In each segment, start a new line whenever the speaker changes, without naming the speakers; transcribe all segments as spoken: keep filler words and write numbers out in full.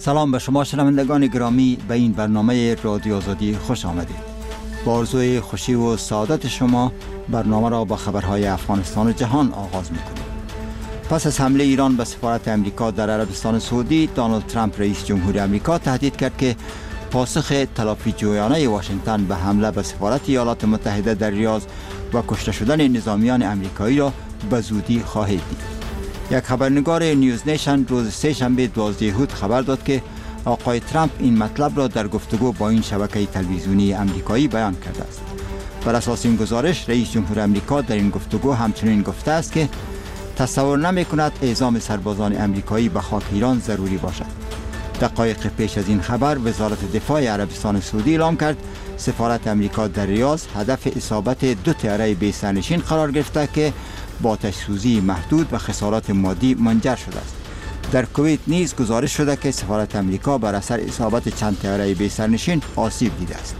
سلام به شما شنوندگان گرامی، به این برنامه رادیو آزادی خوش آمدید. با آرزوی خوشی و سعادت شما برنامه را با خبرهای افغانستان و جهان آغاز می‌کنیم. پس از حمله ایران به سفارت امریکا در عربستان سعودی، دونالد ترامپ رئیس جمهوری امریکا تهدید کرد که پاسخ تلافی جویانه واشنگتن به حمله به سفارت ایالات متحده در ریاض و کشته شدن نظامیان امریکایی را به زودی خواهد دید. یک خبرنگار نیوز نیشن روز سه شنبه دوازده هود خبر داد که آقای ترامپ این مطلب را در گفتگو با این شبکه تلویزیونی امریکایی بیان کرده است. بر اساس این گزارش، رئیس جمهور امریکا در این گفتگو همچنین گفته است که تصور نمی کند اعزام سربازان امریکایی به خاک ایران ضروری باشد. دقایق پیش از این خبر، وزارت دفاع عربستان سعودی اعلام کرد سفارت امریکا در ریاض هدف اصابت دو طیاره بی سرنشین قرار گرفته که با آتش سوزی محدود و خسارات مادی منجر شده است. در کویت نیز گزارش شده که سفارت امریکا بر اثر اصابت چند طیاره بی سرنشین آسیب دیده است.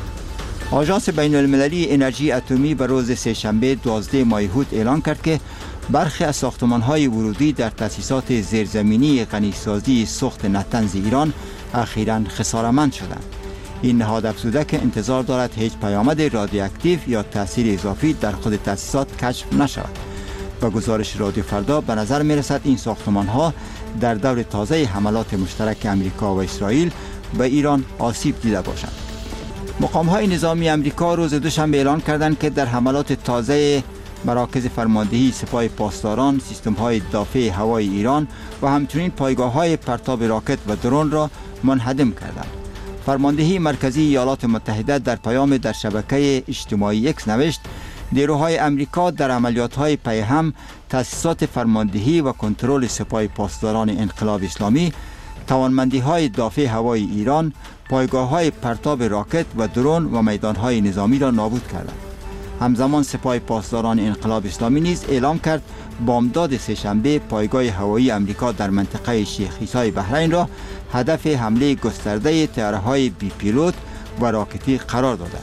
آژانس بین المللی انرژی اتمی به روز سه شنبه دوازده ماه هود اعلام کرد که برخی از ساختمان‌های ورودی در تأسیسات زیرزمینی غنیسازی سوخت نطنز ایران اخیراً خسارتمند شدند. این نهاد افزوده که انتظار دارد هیچ پیامد رادیواکتیو یا تاثیر اضافی در خود تأسیسات کشف نشود. با گزارش رادیو فردا به نظر می رسد این ساختمان ها در دور تازه حملات مشترک امریکا و اسرائیل به ایران آسیب دیده باشند. مقام های نظامی امریکا روز دوشنبه اعلان کردند که در حملات تازه مراکز فرماندهی سپاه پاسداران، سیستم های دافع هوای ایران و همچنین پایگاه های پرتاب راکت و درون را منهدم کردند. فرماندهی مرکزی ایالات متحده در پیام در شبکه اجتماعی اکس نوشت نیروهای امریکا در عملیات‌های پیهم تأسیسات فرماندهی و کنترل سپاه پاسداران انقلاب اسلامی، توانمندی‌های دافع هوای ایران، پایگاه‌های پرتاب راکت و درون و میدان‌های نظامی را نابود کردند. همزمان سپاه پاسداران انقلاب اسلامی نیز اعلام کرد بامداد سه‌شنبه پایگاه هوایی امریکا در منطقه شیخ عیسی بحرین را هدف حمله گسترده طیاره‌های بی پیلوت و راکتی قرار داده.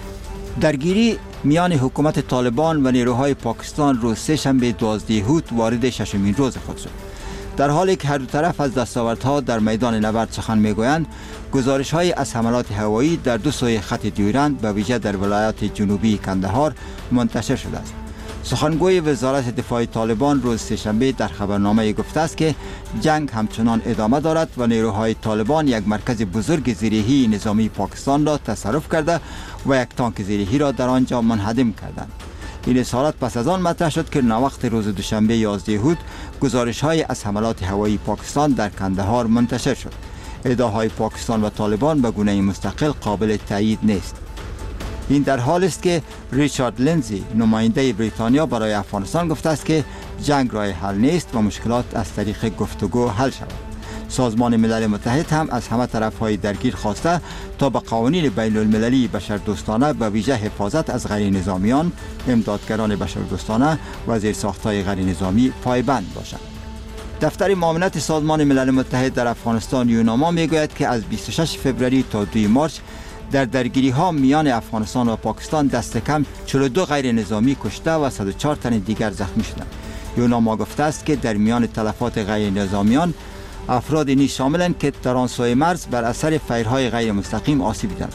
درگیری میان حکومت طالبان و نیروهای پاکستان روز سه شنبه دوازده هود وارد ششمین روز خود شد. در حالی که هر دو طرف از دستاوردها در میدان نبرد سخن میگویند، گزارش‌های از حملات هوایی در دو سوی خط دیورند به ویژه در ولایات جنوبی کندهار منتشر شده است. سخنگوی وزارت دفاع طالبان روز سه‌شنبه در خبرنامه گفته است که جنگ همچنان ادامه دارد و نیروهای طالبان یک مرکز بزرگ زیرهی نظامی پاکستان را تصرف کرده و یک تانک زیرهی را در آنجا منهدم کردند. این اظهارات پس از آن مطرح شد که ناوقت روز دوشنبه یازده هود گزارش‌های از حملات هوایی پاکستان در کندهار منتشر شد. ادعاهای پاکستان و طالبان به گونه مستقل قابل تایید نیست. این در حال است که ریچارد لینزی، نماینده بریتانیا برای افغانستان، گفته است که جنگ راه حل نیست و مشکلات از طریق گفتگو حل شود. سازمان ملل متحد هم از همه طرف‌های درگیر خواسته تا به قوانین بین المللی بشردوستانه و ویژه حفاظت از غیر نظامیان، امدادگران بشردوستانه و زیرساخت‌های غیر نظامی پایبند باشند. دفتر معاونت سازمان ملل متحد در افغانستان یوناما میگوید که از بیست و شش فوریه تا دو مارس در درگیری ها میان افغانستان و پاکستان دست کم چهل و دو غیر نظامی کشته و صد و چهار تن دیگر زخمی شدند. یوناما گفته است که در میان تلفات غیر نظامیان افرادی نیز شاملند که در آن سوی مرز بر اثر فیرهای غیر مستقیم آسیب دیدند.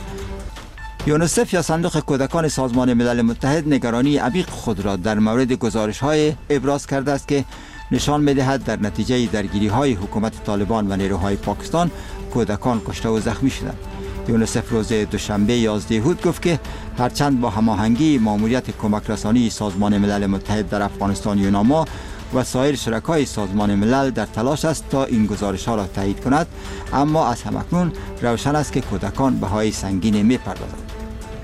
یونیسف یا صندوق کودکان سازمان ملل متحد نگرانی عمیق خود را در مورد گزارش‌های ابراز کرده است که نشان می‌دهد در نتیجه درگیری‌های حکومت طالبان و نیروهای پاکستان کودکان کشته و زخمی شدند. یونیسف روز دوشنبه یازده هود گفت که هرچند با هماهنگی ماموریت کمک رسانی سازمان ملل متحد در افغانستان یوناما و سایر شرکای سازمان ملل در تلاش است تا این گزارش‌ها را تایید کند، اما از همکنون روشن است که کودکان بهای سنگین می‌پردازند.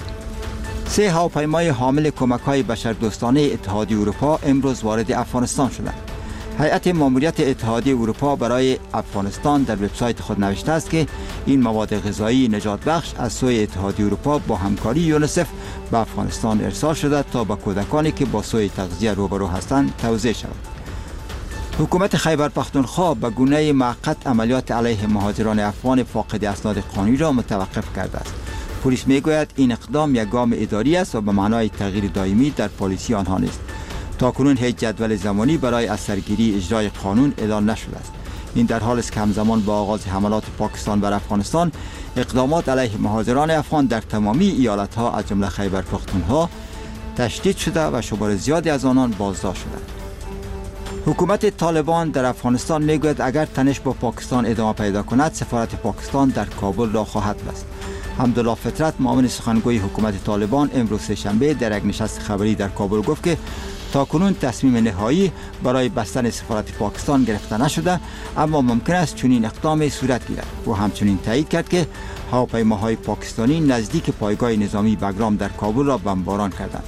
سه هواپیمای حامل کمک‌های بشردوستانه اتحادیه اروپا امروز وارد افغانستان شدند. هیئت ماموریت اتحادیه اروپا برای افغانستان در وبسایت خود نوشته است که این مواد غذایی نجات بخش از سوی اتحادیه اروپا با همکاری یونیسف به افغانستان ارسال شده تا به کودکانی که با سوء تغذیه روبرو هستند توزیع شود. حکومت خیبر پختونخوا به گونه موقت عملیات علیه مهاجران افغان فاقد اسناد قانونی را متوقف کرده است. پلیس میگوید این اقدام یک گام اداری است و به معنای تغییر دائمی در پالیسی آنها نیست. تاکنون هیچ جدول زمانی برای از سرگیری اجرای قانون اعلان نشده است. این در حال است که همزمان با آغاز حملات پاکستان بر افغانستان اقدامات علیه مهاجران افغان در تمامی ایالت‌ها از جمله خیبر پختونخوا تشدید شده و شمار زیادی از آنان بازداشت شدند. حکومت طالبان در افغانستان میگوید اگر تنش با پاکستان ادامه پیدا کند سفارت پاکستان در کابل را خواهد بست. حمدالله فطرت معاون سخنگوی حکومت طالبان امروز سه‌شنبه در یک نشست خبری در کابل گفت که تاکنون تصمیم نهایی برای بستن سفارت پاکستان گرفته نشده، اما ممکن است چنین اقدامی صورت گیرد. او همچنین تایید کرد که هواپیماهای پاکستانی نزدیک پایگاه نظامی بگرام در کابل را بمباران کردند.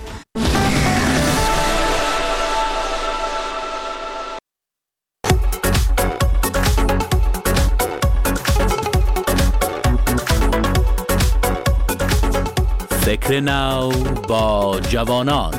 فکر نو با جوانان.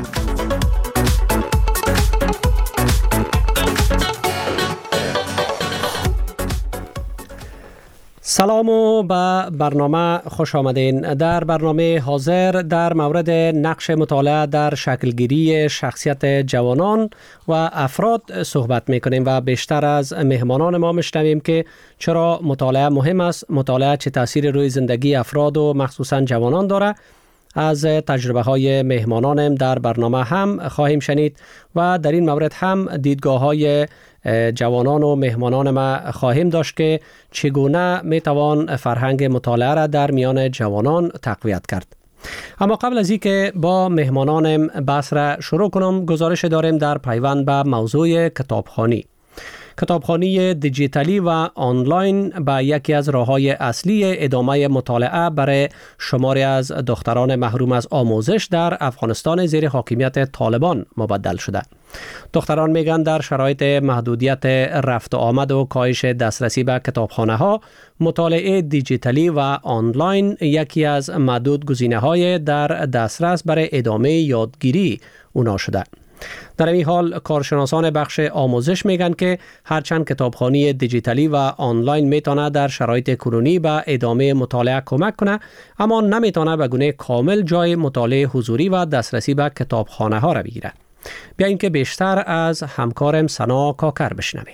سلام و به برنامه خوش آمدین. در برنامه حاضر در مورد نقش مطالعه در شکلگیری شخصیت جوانان و افراد صحبت میکنیم و بیشتر از مهمانان ما میشنویم که چرا مطالعه مهم است، مطالعه چه تأثیر روی زندگی افراد و مخصوصا جوانان داره. از تجربه های مهمانانم در برنامه هم خواهیم شنید و در این مورد هم دیدگاه های جوانان و مهمانان ما خواهیم داشت که چگونه میتوان فرهنگ مطالعه را در میان جوانان تقویت کرد. اما قبل از اینکه با مهمانانم بحث را شروع کنم، گزارش داریم در پیوند به موضوع کتابخوانی. کتابخوانی دیجیتالی و آنلاین به یکی از راه‌های اصلی ادامه مطالعه برای شماری از دختران محروم از آموزش در افغانستان زیر حاکمیت طالبان مبدل شده. دختران میگن در شرایط محدودیت رفت و آمد و کاهش دسترسی به کتابخانه‌ها، مطالعه دیجیتالی و آنلاین یکی از معدود گزینه‌های در دسترس برای ادامه یادگیری اونا شده. در این حال کارشناسان بخش آموزش میگن که هرچند کتابخوانی دیجیتالی و آنلاین میتونه در شرایط کنونی به ادامه مطالعه کمک کنه، اما نمیتونه به گونه کامل جای مطالعه حضوری و دسترسی به کتابخانه ها را بگیره. بیاییم که بیشتر از همکارم سنا کاکر بشنویم.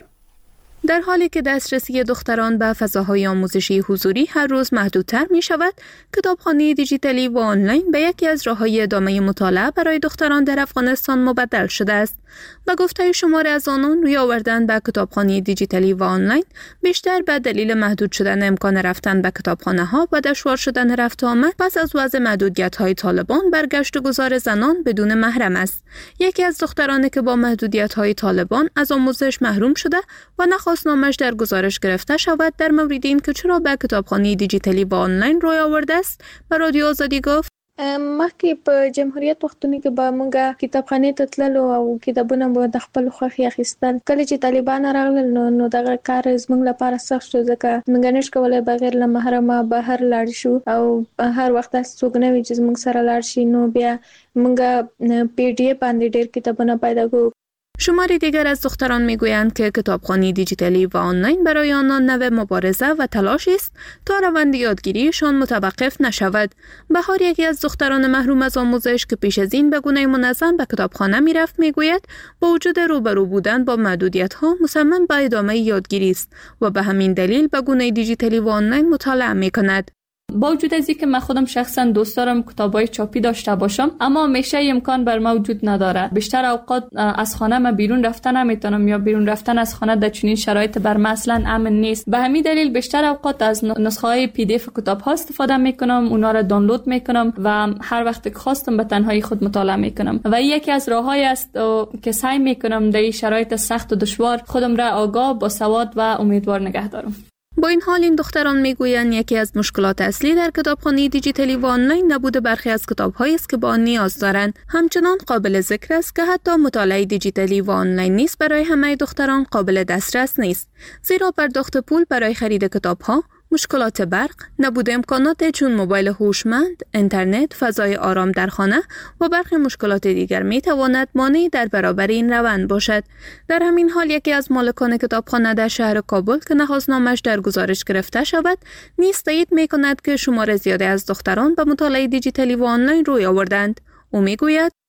در حالی که دسترسی دختران به فضاهای آموزشی حضوری هر روز محدودتر می شود، کتابخوانی دیجیتالی و آنلاین به یکی از راه‌های ادامه مطالعه برای دختران در افغانستان مبدل شده است. به گفته شماری از آنان، روی آوردن به کتابخوانی دیجیتالی و آنلاین بیشتر به دلیل محدود شدن امکان رفتن به کتابخانه‌ها و دشوار شدن رفت و آمد پس از وضع محدودیت‌های طالبان بر گشت و گذار زنان بدون محرم است. یکی از دخترانی که با محدودیت‌های طالبان از آموزش محروم شده و نامش در گزارش گرفته شود در مورد این که چرا به کتابخوانی دیجیتالی و آنلاین روی آورده است، به رادیو آزادی گفت:
مخکې په جمهوریت وختونو کې به موږ کتابخانې ته تللو او کتابونه به د خپل خوښې اخیستل. کله چې طالبان راغلل نو نو دغه کار زموږ لپاره سخت شو، ځکه موږ نشو کولی بغیر له محرمه بهر لاړ شو او هر وخت داسې څوک نه وي چې زموږ سره لاړ شي، نو بیا موږ پی ډی اف باندې ډېر کتابونه پیدا کوو.
شماری دیگر از دختران میگویند که کتابخوانی دیجیتالی و آنلاین برای آنان نوع مبارزه و تلاش است تا روند یادگیریشان متوقف نشود. بهار، یکی از دختران محروم از آموزش که پیش از این به گونه منظم به کتابخانه میرفت، میگوید با وجود روبرو بودن با محدودیت‌ها مصمم به ادامه یادگیری است و به همین دلیل به گونه دیجیتالی و آنلاین مطالعه میکند.
با وجود از اینکه من خودم شخصا دوست دارم کتابای چاپی داشته باشم، اما همیشه امکان بر ما وجود نداره. بیشتر اوقات از خانه من بیرون رفتن نمیتونم یا بیرون رفتن از خانه در چنین شرایط بر من اصلا امن نیست. به همین دلیل بیشتر اوقات از نسخه های پی دی اف کتاب ها استفاده میکنم، اونا را دانلود میکنم و هر وقت که خواستم به تنهایی خود مطالعه میکنم و یکی از راههای است که سعی میکنم در این شرایط سخت و دشوار خودم را آگاه، باسواد و امیدوار نگه دارم.
با این حال این دختران میگویند یکی از مشکلات اصلی در کتابخوانی دیجیتالی و آنلاین نبود برخی از کتاب‌هایی است که با آن نیاز دارند. همچنان قابل ذکر است که حتی مطالعه دیجیتالی و آنلاین نیست برای همه دختران قابل دسترس نیست، زیرا پرداخت پول برای خرید کتاب‌ها، مشکلات برق، نبود امکانات چون موبایل هوشمند، اینترنت، فضای آرام در خانه و برخی مشکلات دیگر می تواند مانعی در برابر این روند باشد. در همین حال یکی از مالکان کتابخانه در شهر کابل که نخواستنامش در گزارش گرفته شود، نیز تایید می کند که شمار زیادی از دختران به مطالعه دیجیتالی و آنلاین روی آوردند. او می گوید: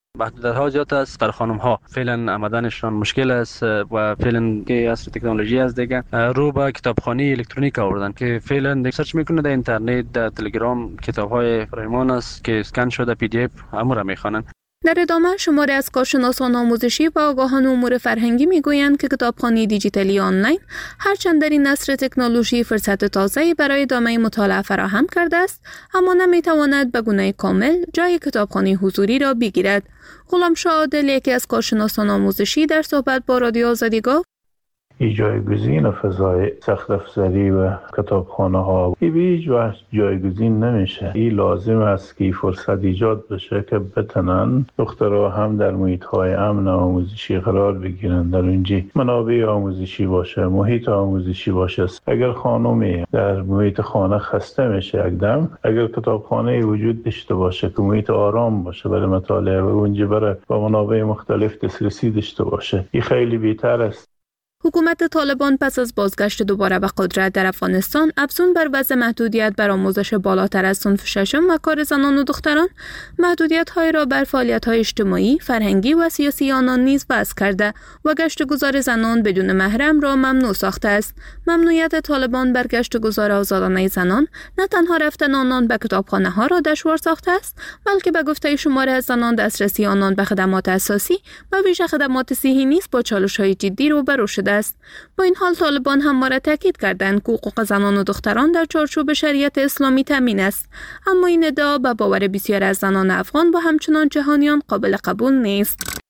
محدودیت ها زیاد است. در خانم ها فعلا آمدنشان مشکل است و فعلا که اصر تکنولوژی است دیگه رو به کتابخوانی الکترونیک آوردن که فعلا سرچ میکنه در اینترنت، در تلگرام کتاب های فرایمان است که اسکن شده پی دی اف امور میخوانند.
در ادامه شماری از کارشناسان آموزشی و آگاهان امور فرهنگی میگویند که کتابخوانی دیجیتالی آنلاین هرچند در این عصر تکنولوژی فرصت تازه‌ای برای ادامه مطالعه فراهم کرده است، اما نمیتواند به گونه کامل جای کتابخوانی حضوری را بگیرد. غلامشاه عادل، یکی از کارشناسان آموزشی، در صحبت با رادیو آزادی گفت:
ای جایگزین فضای سخت افزاری و کتابخانه ها ای به هیچ وجه جایگزین نمیشه. ای لازم است که فرصت ایجاد بشه که بتونن دخترها هم در محیط های امن آموزشی قرار بگیرن، در اونجا منابع آموزشی باشه، محیط آموزشی باشه. اگر خانمی در محیط خانه خسته میشه اقدام، اگر کتابخانه وجود داشته باشه که محیط آرام باشه برای مطالعه و اونجا برای با منابع مختلف دسترسی داشته باشه، این خیلی بهتر است.
حکومت طالبان پس از بازگشت دوباره به قدرت در افغانستان افزون بر وضع محدودیت بر آموزش بالاتر از صنف ششم و کار زنان و دختران، محدودیت‌های را بر فعالیت‌های اجتماعی، فرهنگی و سیاسی آنان نیز وضع کرده و گشت گذار زنان بدون محرم را ممنوع ساخته است. ممنوعیت طالبان بر گشت گذار آزادانه زنان نه تنها رفتن آنان به کتابخانه‌ها را دشوار ساخته است، بلکه به گفته شماری از زنان دسترسی آنان به خدمات اساسی و ویژه خدمات صحی نیز با چالش‌های جدی روبرو شده است. با این حال طالبان همواره تاکید کردند که حقوق زنان و دختران در چارچوب شریعت اسلامی تامین است، اما این ادعا به باور بسیار از زنان افغان و همچنان جهانیان قابل قبول نیست.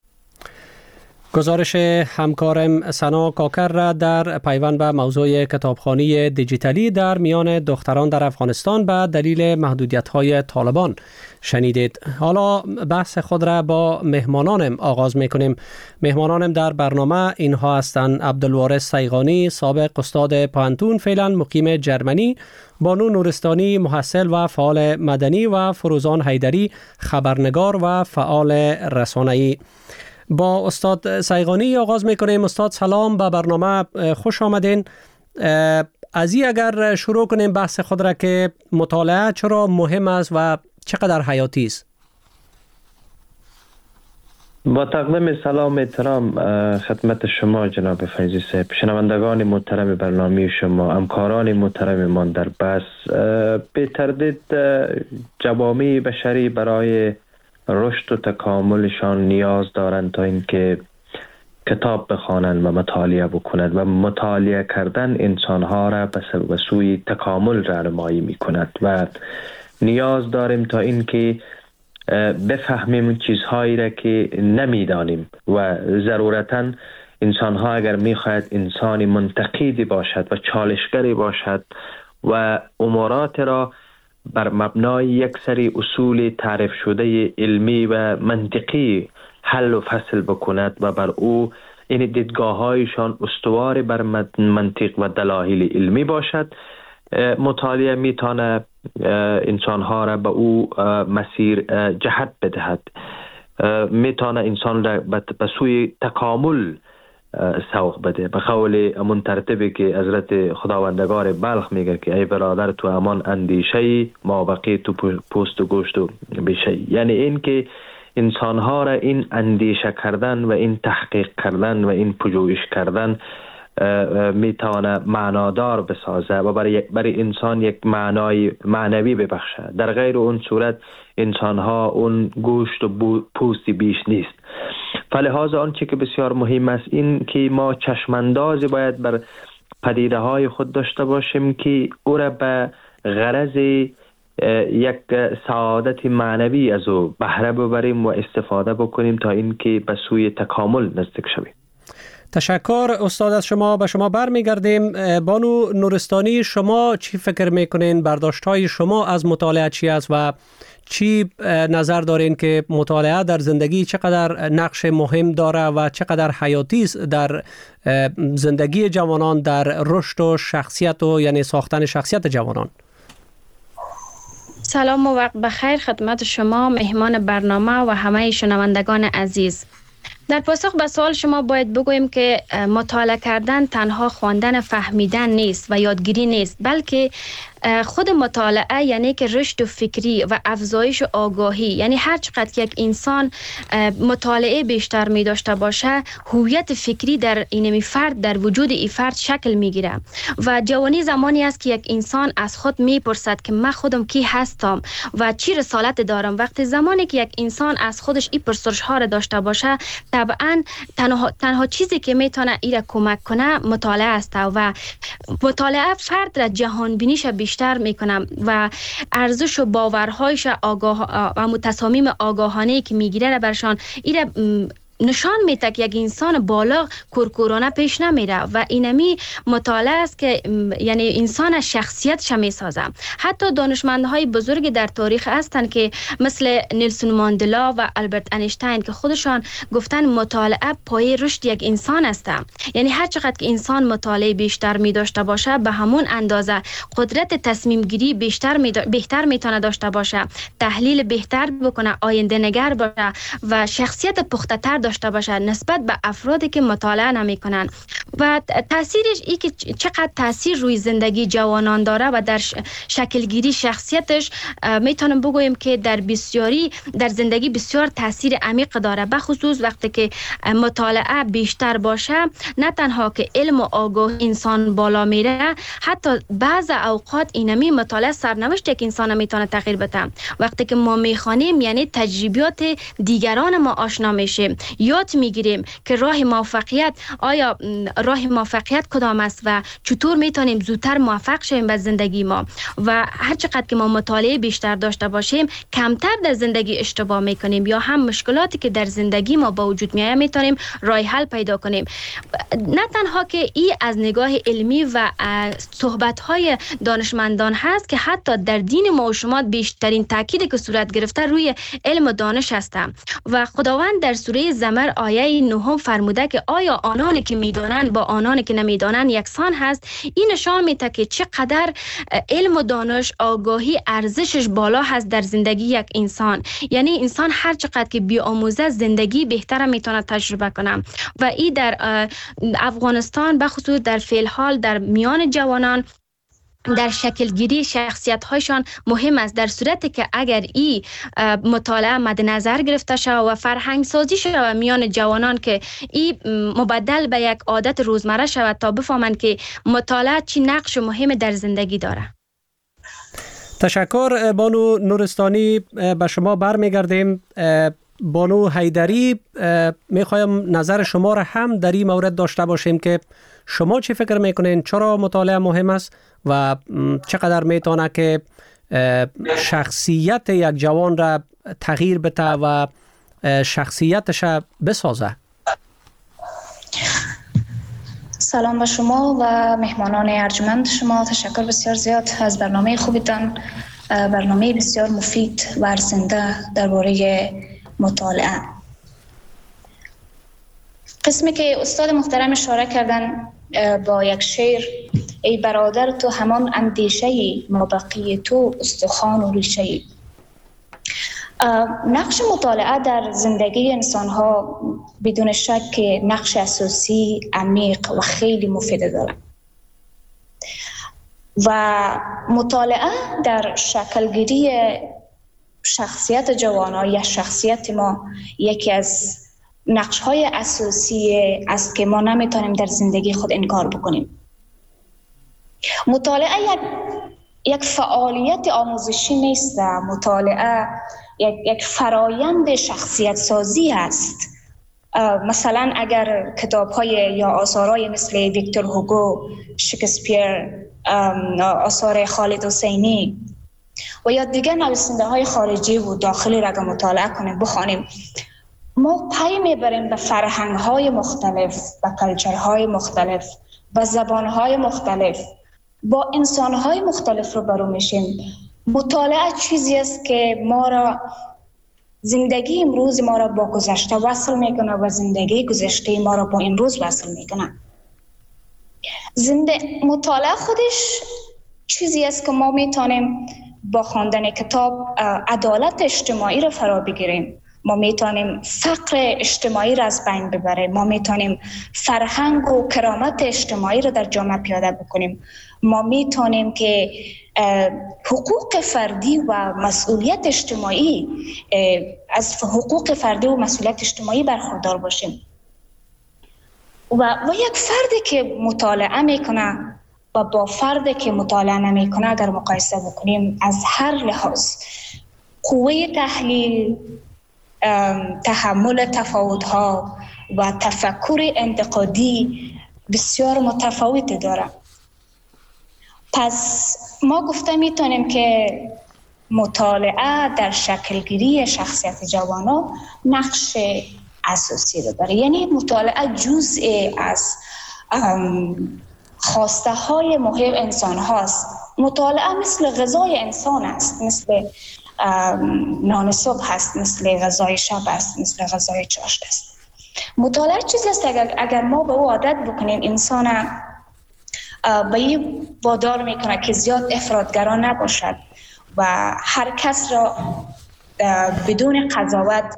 گزارش همکارم سنا کاکر را در پیوند به موضوع کتابخوانی دیجیتالی در میان دختران در افغانستان به دلیل محدودیت‌های طالبان شنیدید. حالا بحث خود را با مهمانانم آغاز می‌کنیم. مهمانانم در برنامه اینها هستند: عبدالوارث سیغانی، سابق استاد پانتون، فعلا مقیم جرمنی، بانو نورستانی، محصل و فعال مدنی، و فروزان حیدری، خبرنگار و فعال رسانه‌ای. با استاد سیغانی آغاز میکنیم. استاد سلام، به برنامه خوش آمدین. از این اگر شروع کنیم بحث خود را که مطالعه چرا مهم است و چقدر حیاتی است.
با تقدیم سلام احترام خدمت شما جناب فیضی صاحب، شنوندگان محترم برنامه شما، همکاران محترم من در بحث، به تردید جوامع بشری برای رشد و تکاملشان نیاز دارند تا اینکه کتاب بخوانند و مطالعه بکنند و مطالعه کردن انسانها را به سوی تکامل راهنمایی میکند و نیاز داریم تا اینکه بفهمیم چیزهایی را که نمیدانیم و ضرورتاً انسانها اگر میخواهد انسانی منتقدی باشد و چالشگری باشد و امورات را بر مبنای یک سری اصول تعریف شده علمی و منطقی حل و فصل بکند و بر او این دیدگاه‌هایشان استوار بر منطق و دلایل علمی باشد، مطالعه میتونه انسانها را به او مسیر جهت بدهد، میتونه انسان را به سوی تکامل سوق بده. به قول امون ترتیبی که حضرت خداوندگار بلخ میگه که ای برادر تو امان اندیشه ما بقی تو پوست و گوشت و بیشه، یعنی این که انسانها را این اندیشه کردن و این تحقیق کردن و این پژوهش کردن میتونه معنادار بسازه و برای برای انسان یک معنای معنوی ببخشه. در غیر اون صورت انسانها اون گوشت و پوستی بیش نیست. فلهذا آنچه که بسیار مهم است این که ما چشماندازی باید بر پدیده های خود داشته باشیم که او را به غرض یک سعادت معنوی از او بهره ببریم و استفاده بکنیم تا اینکه به سوی تکامل نزدیک شویم.
تشکر استاد، از شما به شما برمیگردیم. بانو نورستانی، شما چی فکر میکنین؟ برداشت‌های شما از مطالعه چی است و چی نظر دارین که مطالعه در زندگی چقدر نقش مهم داره و چقدر حیاتی است در زندگی جوانان، در رشد و شخصیت و یعنی ساختن شخصیت جوانان؟
سلام و وقت بخیر خدمت شما مهمان برنامه و همه شنوندگان عزیز. در پاسخ به سوال شما باید بگوییم که مطالعه کردن تنها خواندن فهمیدن نیست و یادگیری نیست، بلکه خود مطالعه یعنی که رشد فکری و افزایش آگاهی، یعنی هر چقدر که یک انسان مطالعه بیشتر می داشته باشه هویت فکری در اینمی فرد در وجود این فرد شکل می گیره و جوانی زمانی است که یک انسان از خود می پرسد که من خودم کی هستم و چی رسالت دارم. وقتی زمانی که یک انسان از خودش این پرسش ها را داشته باشه طبعا تنها, تنها چیزی که می تونه ای را کمک کنه مطالعه است و مطالعه فرد را جهان بینیش بیشتر می کنه و ارزش و باورهایش آگاه و تصامیم آگاهانه که می گیره را برشان ای را نشان میده که یک انسان بالغ کورکورانه پیش نمیره و اینمی مطالعه است که یعنی انسان شخصیتش میسازه. حتی دانشمندهای بزرگ در تاریخ هستند که مثل نیلسون ماندلا و آلبرت اینشتین که خودشان گفتن مطالعه پایه رشد یک انسان است. یعنی هر چقدر که انسان مطالعه بیشتر می داشته باشه به همون اندازه قدرت تصمیم گیری بیشتر می دا... بهتر میتونه داشته باشه، تحلیل بهتر بکنه، آینده نگر باشه و شخصیت پخته تر داشته باشه نسبت به افرادی که مطالعه نمی کنن. و تاثیرش ای که چقدر تاثیر روی زندگی جوانان داره و در شکلگیری شخصیتش میتونم بگویم که در بسیاری در زندگی بسیار تاثیر عمیق داره، به خصوص وقتی که مطالعه بیشتر باشه نه تنها که علم و آگاه انسان بالا میره، حتی بعض اوقات اینمی مطالعه سرنوشت یک انسان میتونه تغییر بده. وقتی که ما میخوانیم یعنی تجربیات دیگران ما آشنا میشیم، یاد میگیریم که راه موفقیت آیا راه موفقیت کدام است و چطور میتونیم زودتر موفق شویم به زندگی ما. و هر چقدر که ما مطالعه بیشتر داشته باشیم کمتر در زندگی اشتباه میکنیم یا هم مشکلاتی که در زندگی ما با وجود میاد میتونیم راه حل پیدا کنیم. نه تنها که این از نگاه علمی و صحبت های دانشمندان هست که حتی در دین ما و شما بیشترین تاکید که صورت گرفته روی علم و دانش است و خداوند در سوره زمر آیه نهم فرموده که آیا آنانی که میدانند با آنانی که نمیدانند یکسان هست. این نشان میده که چقدر علم و دانش آگاهی ارزشش بالا هست در زندگی یک انسان. یعنی انسان هر چقدر که بیاموزه زندگی بهتر میتونه تجربه کنه و این در افغانستان به خصوص در فعل حال در میان جوانان در شکلگیری شخصیت هایشان مهم است، در صورتی که اگر این مطالعه مد نظر گرفته شود و فرهنگ سازی شود میان جوانان که این مبدل به یک عادت روزمره شود تا بفهمند که مطالعه چی نقش مهم در زندگی داره.
تشکر بانو نورستانی. به شما برمیگردیم. بانو حیدری، میخوایم نظر شما را هم در این مورد داشته باشیم که شما چی فکر میکنین چرا مطالعه مهم است و چقدر میتونه که شخصیت یک جوان را تغییر بده و شخصیتش بسازه؟
سلام به شما و مهمانان ارجمند شما. تشکر بسیار زیاد از برنامه خوبتان، برنامه بسیار مفید و ارزنده درباره مطالعه. قسمی که استاد محترم اشاره کردن با یک شعر: ای برادر تو همان اندیشه‌ای، مابقی تو استخوان و ریشه‌ای. نقش مطالعه در زندگی انسان‌ها بدون شک نقش اساسی، عمیق و خیلی مفید داره و مطالعه در شکلگیری شخصیت جوانان یا شخصیت ما یکی از نقش‌های اساسی است که ما نمیتونیم در زندگی خود انکار بکنیم. مطالعه یک یک فعالیت آموزشی نیست، مطالعه یک یک فرایند شخصیت سازی است. مثلا اگر کتاب‌های یا آثارهای مثل ویکتور هوگو، شکسپیر، آثار خالد حسینی و یا دیگر نویسنده‌های خارجی و داخلی را مطالعه کنیم بخوانیم، ما پی میبریم به فرهنگ‌های مختلف، به کلچرهای مختلف، به زبان‌های مختلف، با انسان‌های مختلف رو برو میشیم. مطالعه چیزی است که ما را زندگی امروز ما را با گذشته وصل میکنه و زندگی گذشته ما را با امروز وصل میکنه. زنده مطالعه خودش چیزی است که ما میتونیم با خواندن کتاب عدالت اجتماعی را فرا بگیریم، ما میتونیم فقر اجتماعی را از بین ببریم، ما میتونیم فرهنگ و کرامت اجتماعی را در جامعه پیاده بکنیم، ما میتونیم که حقوق فردی و مسئولیت اجتماعی از حقوق فردی و مسئولیت اجتماعی برخوردار باشیم. و, و یک فردی که مطالعه میکنه و با فردی که مطالعه نمیکنه اگر مقایسه بکنیم، از هر لحاظ قوه تحلیل، تحمل تفاوت‌ها و تفکر انتقادی بسیار متفاوتی داره. پس ما گفته میتونیم که مطالعه در شکلگیری شخصیت جوانان نقش اساسی رو داره. یعنی مطالعه جزء از خواسته های مهم انسان هاست. مطالعه مثل غذای انسان است، مثل نان صبح هست، مثل غذای شب است، مثل غذای چاشت است. مطالعه چیزی است اگر, اگر ما به او عادت بکنیم، انسان به این وادار میکنه که زیاد افراطگرا نباشد و هر کس را بدون قضاوت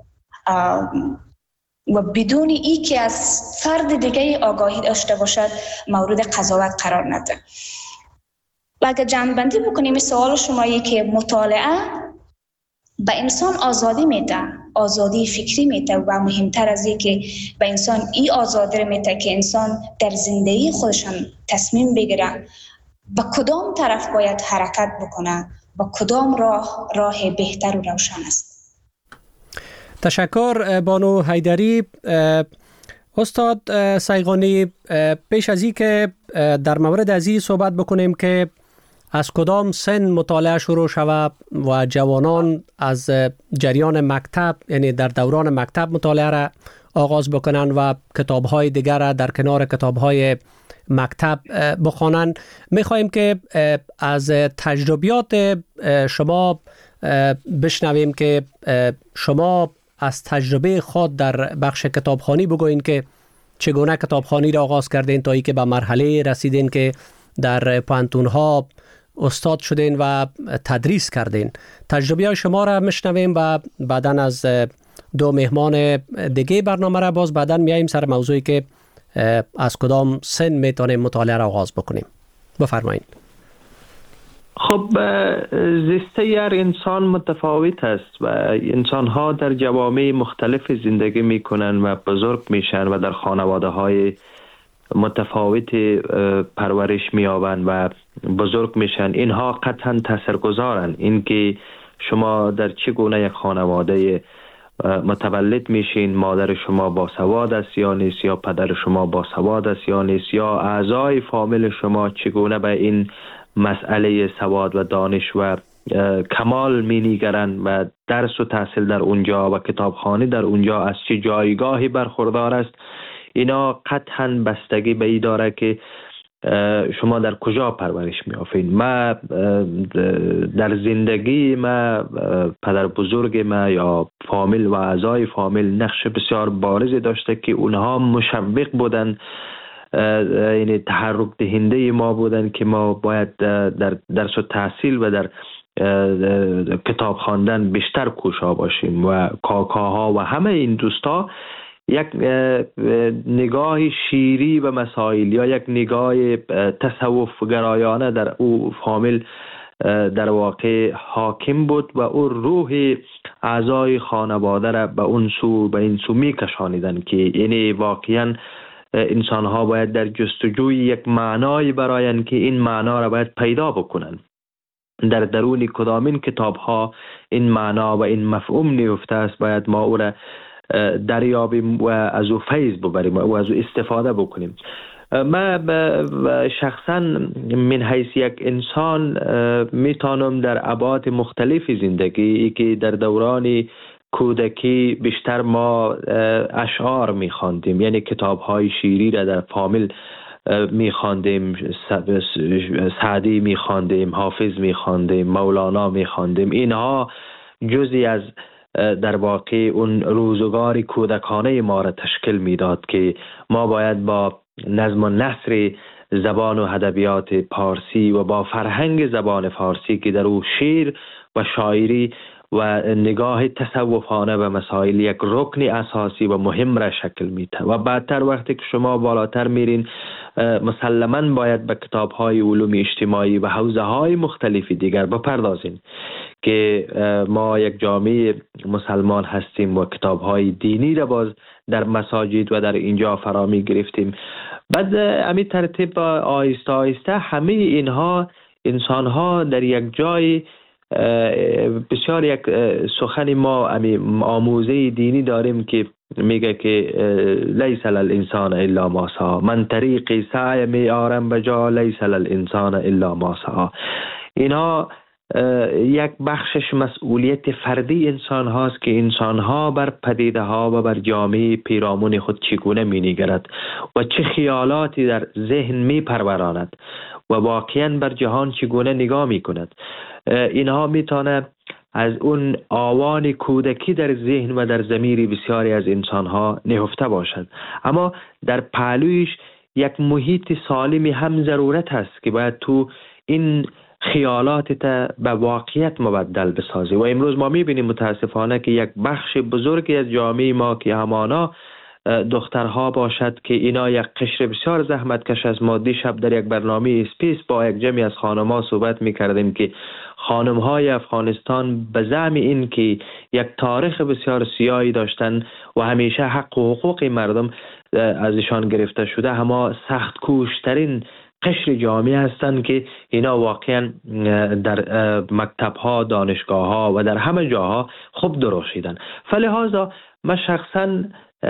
و بدون ای که از فرد دیگه آگاهی داشته باشد مورد قضاوت قرار نده. و اگر جمع‌بندی بکنیم سوال شمایی که مطالعه به انسان آزادی میده، آزادی فکری میده و مهمتر از این که به انسان این آزادی میده که انسان در زندگی خودشان تصمیم بگیره به کدام طرف باید حرکت بکنه و کدام راه راه بهتر و روشن است.
تشکر بانو حیدری. استاد صیغانی، پیش از این که در مورد از این صحبت بکنیم که از کدام سن مطالعه شروع شود و جوانان از جریان مکتب، یعنی در دوران مکتب مطالعه را آغاز بکنن و کتاب‌های دیگر را در کنار کتاب‌های مکتب بخوانند، می‌خواهیم که از تجربیات شما بشنویم که شما از تجربه خود در بخش کتابخوانی بگوین که چگونه کتابخوانی را آغاز کردین تا ای که به مرحله رسیدین که در پانتون‌ها استاد شدین و تدریس کردین. تجربه شما را میشنویم و بعداً از دو مهمان دیگه برنامه را باز بعداً میاییم سر موضوعی که از کدام سن میتونیم مطالعه را آغاز بکنیم. بفرمایید.
خب زیسته هر انسان متفاوت است و انسان ها در جوامع مختلف زندگی میکنن و بزرگ میشن و در خانواده های متفاوت پرورش میابن و بزرگ میشن. اینها قطعا تاثیرگذارن. اینکه شما در چگونه یک خانواده متولد میشین، مادر شما با سواد است یا نیست، یا پدر شما با سواد است یا نیست، یا اعضای فامیل شما چگونه به این مسئله سواد و دانش و کمال می نگرند و درس و تحصیل در اونجا و کتابخوانی در اونجا از چه جایگاهی برخوردار است. اینا قطعاً بستگی به این داره که شما در کجا پرورش می یافتین. ما در زندگی ما پدر بزرگ ما یا فامیل و اعضای فامیل نقش بسیار بارزی داشته که اونها مشوق بودن، یعنی تحرک دهنده ما بودن که ما باید در درس و تحصیل و در کتاب خواندن بیشتر کوشا باشیم و کاکاها و همه این دوستا یک نگاه شیری و مسائل یا یک نگاه تصوف گرایانه در او فامیل در واقع حاکم بود و او روح اعضای خانواده را به اون سو به این سو می کشانیدن که یعنی واقعا انسان ها باید در جستجوی یک معنای براین که این معنا را باید پیدا بکنن. در درون کدامین کتاب ها این معنا و این مفهوم نیفته است، باید ما او را دریابیم و از او فیض ببریم و از او استفاده بکنیم. ما شخصا من حیث یک انسان میتونم در ابعاد مختلف زندگی که در دوران کودکی بیشتر ما اشعار میخواندیم، یعنی کتاب های شیری را در فامیل میخواندیم، سعدی میخواندیم، حافظ میخواندیم، مولانا میخواندیم. اینها جزئی از در واقع اون روزگار کودکانه ما را تشکیل میداد که ما باید با نظم و نثر زبان و ادبیات پارسی و با فرهنگ زبان فارسی که در او شعر و شاعری و نگاه تصوفانه به مسائل یک رکن اساسی و مهم را شکل میده و بعدتر وقتی که شما بالاتر میرین مسلماً باید به کتاب‌های علوم اجتماعی و حوزه‌های مختلف دیگر بپردازین که ما یک جامعه مسلمان هستیم و کتاب‌های دینی را باز در مساجد و در اینجا فرامی گرفتیم. بعد همین ترتیب آهسته آهسته همه اینها انسان‌ها در یک جای بسیار یک سخن ما آموزه دینی داریم که میگه که لیس للانسان الا ما سعی، من طریق سعی میارم بجا لیس للانسان الا ما سعی. اینها یک بخشش مسئولیت فردی انسان هاست که انسان ها بر پدیده ها و بر جامعه پیرامون خود چگونه می نگرد و چه خیالاتی در ذهن می پروراند و واقعا بر جهان چگونه نگاه می کند. اینها می تانه از اون آوان کودکی در ذهن و در ضمیر بسیاری از انسان ها نهفته باشد، اما در پهلویش یک محیط سالمی هم ضرورت هست که باید تو این خیالات تا به واقعیت مبدل بسازی. و امروز ما میبینیم متاسفانه که یک بخش بزرگی از جامعه ما که همانا دخترها باشد که اینا یک قشر بسیار زحمت کش از ما دیشب در یک برنامه اسپیس با یک جمعی از خانم‌ها صحبت میکردیم که خانم‌های افغانستان به زعم این که یک تاریخ بسیار سیاهی داشتن و همیشه حق و حقوق مردم ازشان گرفته شده، اما سخت کوشترین قشر جامعه هستند که اینا واقعا در مکتب‌ها، دانشگاه‌ها و در همه جاها خوب درخشیدن. فلهذا من شخصا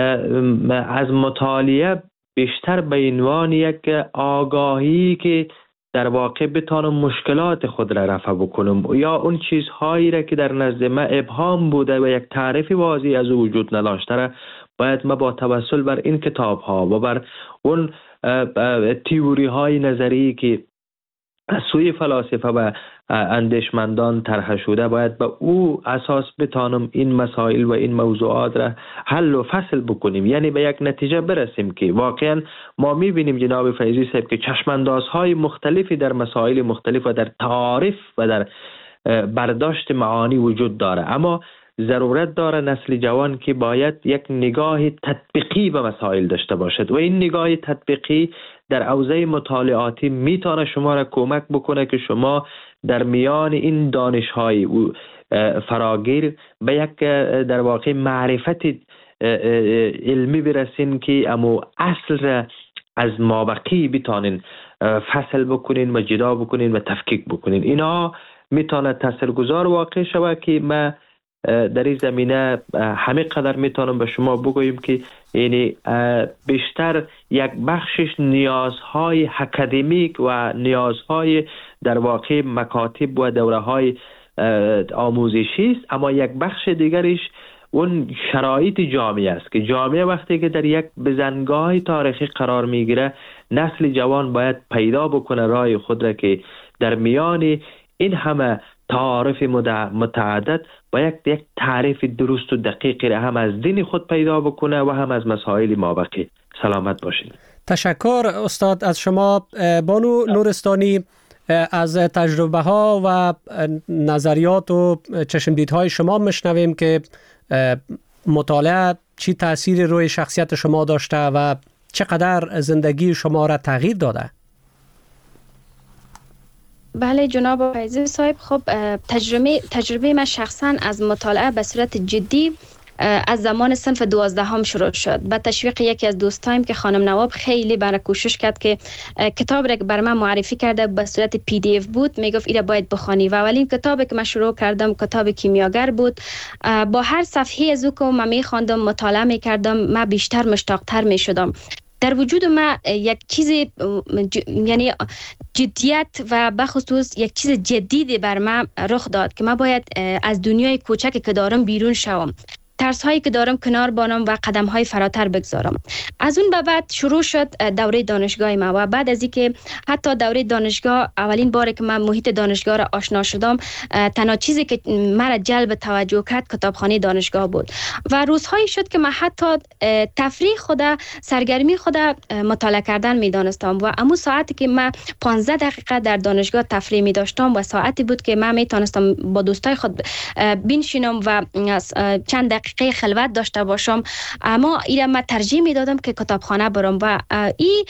از مطالعه بیشتر به عنوان یک آگاهی که در واقع بتانم مشکلات خود را رفع بکنم یا اون چیزهایی را که در نزد من ابهام بوده و یک تعریف واضح از وجود نداشته را باید ما با توسل بر این کتاب‌ها و بر اون تئوری های نظری که از سوی فلاسفه و اندیشمندان طرح شده باید به او اساس بتانم این مسائل و این موضوعات را حل و فصل بکنیم، یعنی به یک نتیجه برسیم که واقعا ما میبینیم جناب فیضی صاحب که چشماندازهای مختلفی در مسائل مختلف و در تعارف و در برداشت معانی وجود داره، اما ضرورت داره نسل جوان که باید یک نگاه تطبیقی به مسائل داشته باشد و این نگاه تطبیقی در حوزه مطالعاتی میتونه شما را کمک بکنه که شما در میان این دانش‌های فراگیر به یک در واقع معرفت علمی برسین که امو اصل را از مابقی بتانین فصل بکنین و جدا بکنین و تفکیک بکنین. اینا میتونه تاثیرگذار واقع شود که ما در این زمینه همه قدر میتونم به شما بگویم که یعنی بیشتر یک بخشش نیازهای اکادمیک و نیازهای در واقع مکاتب و دوره‌های آموزشی است، اما یک بخش دیگرش اون شرایط جامعه است که جامعه وقتی که در یک بزنگاه تاریخی قرار میگیره نسل جوان باید پیدا بکنه راه خود را که در میان این همه تعارف متعدد باید یک تعریف درست و دقیقی را هم از دین خود پیدا بکنه و هم از مسائل مابقی. سلامت باشید.
تشکر استاد از شما. بانو نورستانی، از تجربه ها و نظریات و چشمدیدهای شما میشنویم که مطالعه چی تأثیری روی شخصیت شما داشته و چقدر زندگی شما را تغییر داده.
بله جناب فیضی صاحب، خب تجربه تجربه من شخصا از مطالعه به صورت جدی از زمان صنف دوازدهم شروع شد. با تشویق یکی از دوستایم که خانم نواب خیلی برای کوشش کرد که کتاب را که بر من معرفی کرده به صورت پی دی اف بود، میگفت اینا باید بخوانی و اولین کتابی که من شروع کردم کتاب کیمیاگر بود. با هر صفحه از او که من میخواندم مطالعه میکردم من بیشتر مشتاقتر میشدم. در وجود ما یک چیز یعنی جدیت و بخصوص یک چیز جدیدی بر من رخ داد که من باید از دنیای کوچکی که دارم بیرون شوم. ترس هایی که دارم کنار بانم و قدم های فراتر بگذارم. از اون به بعد شروع شد دوره دانشگاه ما و بعد از اینکه حتی دوره دانشگاه اولین باره که من محیط دانشگاه را آشنا شدم، تنها چیزی که مرا جلب توجه کرد کتابخانه دانشگاه بود و روزهایی شد که من حتی تفریح خود، سرگرمی خود مطالعه کردن می دانستم و امو ساعتی که من پانزده دقیقه در دانشگاه تفریح می داشتم و ساعتی بود که من می توانستم با دوستای خود بنشینم و چند دقیقه خلوت داشته باشم، اما اینا من ترجیح می دادم که کتابخانه برم و این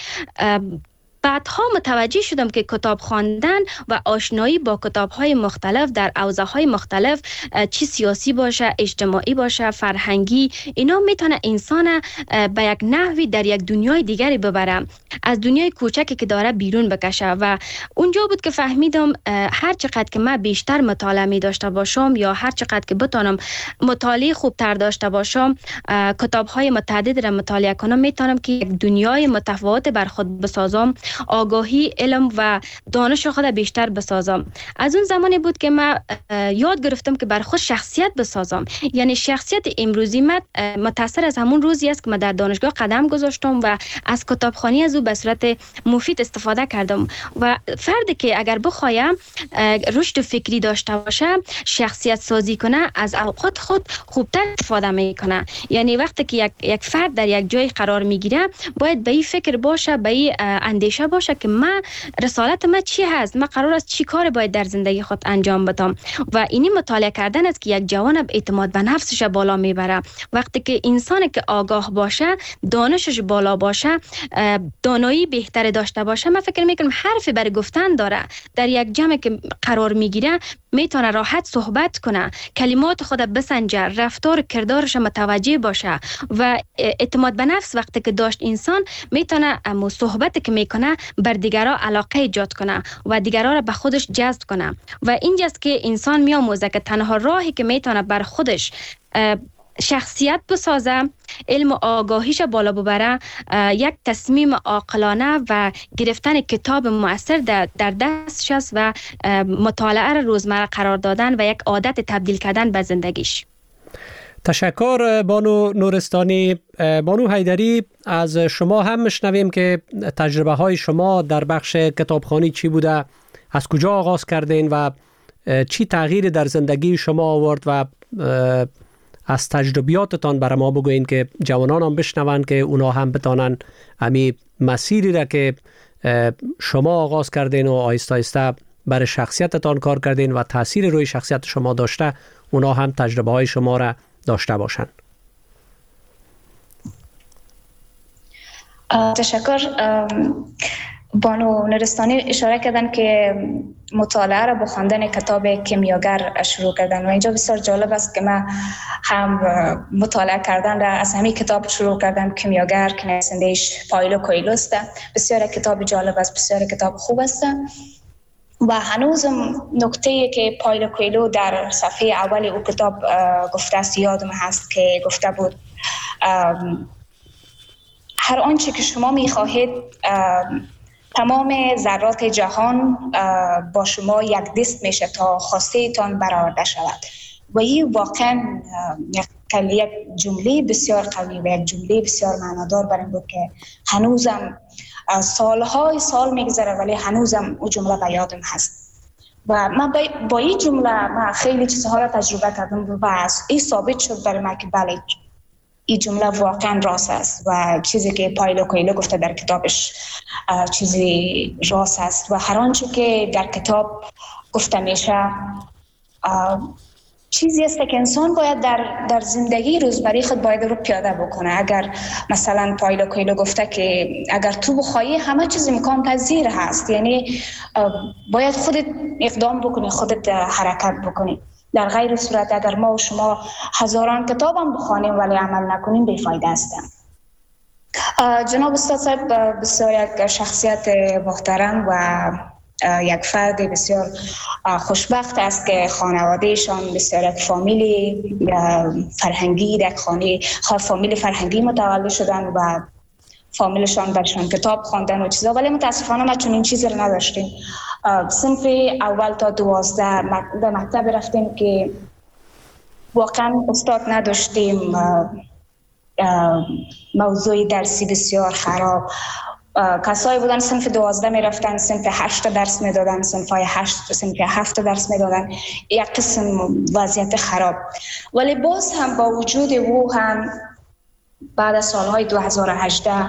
بعدها متوجه شدم که کتاب خواندن و آشنایی با کتاب‌های مختلف در حوزه‌های مختلف، چی سیاسی باشه، اجتماعی باشه، فرهنگی، اینا میتونه انسان به یک نحوی در یک دنیای دیگری ببره، از دنیای کوچکی که داره بیرون بکشه و اونجا بود که فهمیدم هر چقدر که من بیشتر مطالعه می داشته باشم یا هر چقدر که بتونم مطالعه خوبتر داشته باشم، کتاب‌های متعدد را مطالعه کنم، میتونم که یک دنیای متفاوت بر خود بسازم، آگاهی، علم و دانش خود بیشتر بسازم. از اون زمانی بود که من یاد گرفتم که بر خود شخصیت بسازم. یعنی شخصیت امروزی من متأثر از همون روزی است که من در دانشگاه قدم گذاشتم و از کتابخوانی از او به صورت مفید استفاده کردم و فردی که اگر بخوایم رشد فکری داشته باشه، شخصیت سازی کنه، از اوقات خود خوبتر استفاده میکنه. یعنی وقتی که یک یک فرد در یک جای قرار میگیره، باید به این فکر باشه، به این اندیشه باشه که من رسالت من چی هست، من قرار است چی کار باید در زندگی خود انجام بدم و اینی مطالعه کردن است که یک جوان به اعتماد به نفسش بالا میبره. وقتی که انسانی که آگاه باشه، دانشش بالا باشه، دانایی بهتر داشته باشه، من فکر میکنم حرفی برای گفتن داره، در یک جمع که قرار میگیره میتونه راحت صحبت کنه، کلمات خود بسنجه، رفتار کردارش متوجه باشه و اعتماد به نفس وقتی که داشت انسان میتونه اما صحبتی که میکنه بر دیگران علاقه ایجاد کنه و دیگران را به خودش جذب کنه و اینجاست که انسان میآموزه که تنها راهی که میتونه بر خودش شخصیت بسازه، علم و آگاهیش بالا ببره، یک تصمیم عاقلانه و گرفتن کتاب مؤثر در, در دستش است و مطالعه را روزمره قرار دادن و یک عادت تبدیل کردن به زندگیش.
تشکر بانو نورستانی. بانو حیدری، از شما هم میشنویم که تجربه های شما در بخش کتابخوانی چی بوده، از کجا آغاز کردین و چی تغییری در زندگی شما آورد و از تجربیاتتان برای ما بگوین که جوانان هم بشنون که اونا هم بتانن امی مسیری را که شما آغاز کردین و آیسته آیسته برای شخصیتتان کار کردین و تأثیر روی شخصیت شما داشته، اونا هم تجربه های شما را داشته باشن.
تشکر. بانو نورستانی اشاره کردن که مطالعه را با خواندن کتاب کیمیاگر شروع کردن و اینجا بسیار جالب است که من هم مطالعه کردن را از همین کتاب شروع کردم. کیمیاگر که نویسنده‌اش پائولو کوئلو است. بسیار کتاب جالب است، بسیار کتاب خوب است و هنوزم نکته که پائولو کوئلو در صفحه اول او کتاب گفته است یادم هست که گفته بود هر آنچه که شما می‌خواهید تمام ذرات جهان با شما یک دست میشه تا خواسته تان برآورده شود و این واقعا یک جمله بسیار قوی و یک جمله بسیار معنادار بر این بود که هنوزم سالهای سال میگذره ولی هنوزم اون جمله به یادم هست و من با این جمله من خیلی چیزها را تجربه کردم و این ثابت شد برای من که بله این جمله واقعا راست است و چیزی که پائولو کوئلو گفته در کتابش چیزی راست است و هر آنچه که در کتاب گفته میشه چیزی است که انسان باید در در زندگی روزمره خود باید رو پیاده بکنه. اگر مثلا پائولو کوئلو گفته که اگر تو بخوای همه چیز امکان پذیر هست، یعنی باید خودت اقدام بکنی، خودت حرکت بکنی. در غیر صورت اگر ما و شما هزاران کتاب هم بخوانیم ولی عمل نکنیم بیفایده است. جناب استاد صاحب بسیار یک شخصیت محترم و یک فرد بسیار خوشبخت است که خانوادهشان بسیار یک فامیل فرهنگی، یک خانه فامیل فرهنگی متولد شدن و فامیلشان برشان کتاب خواندن و چیزا، ولی متاسفانه ما چون این چیزی رو نداشتیم. صنف اول تا دوازده به مکتب رفتیم که واقعا استاد نداشتیم، موضوع درسی بسیار خراب. کسایی بودن صنف دوازده می رفتن، صنف هشت درس می دادن، صنف های هشت صنف هفت درس می دادن. یک قسم وضعیت خراب. ولی باز هم با وجود او هم بعد از سالهای دو هزار و هجده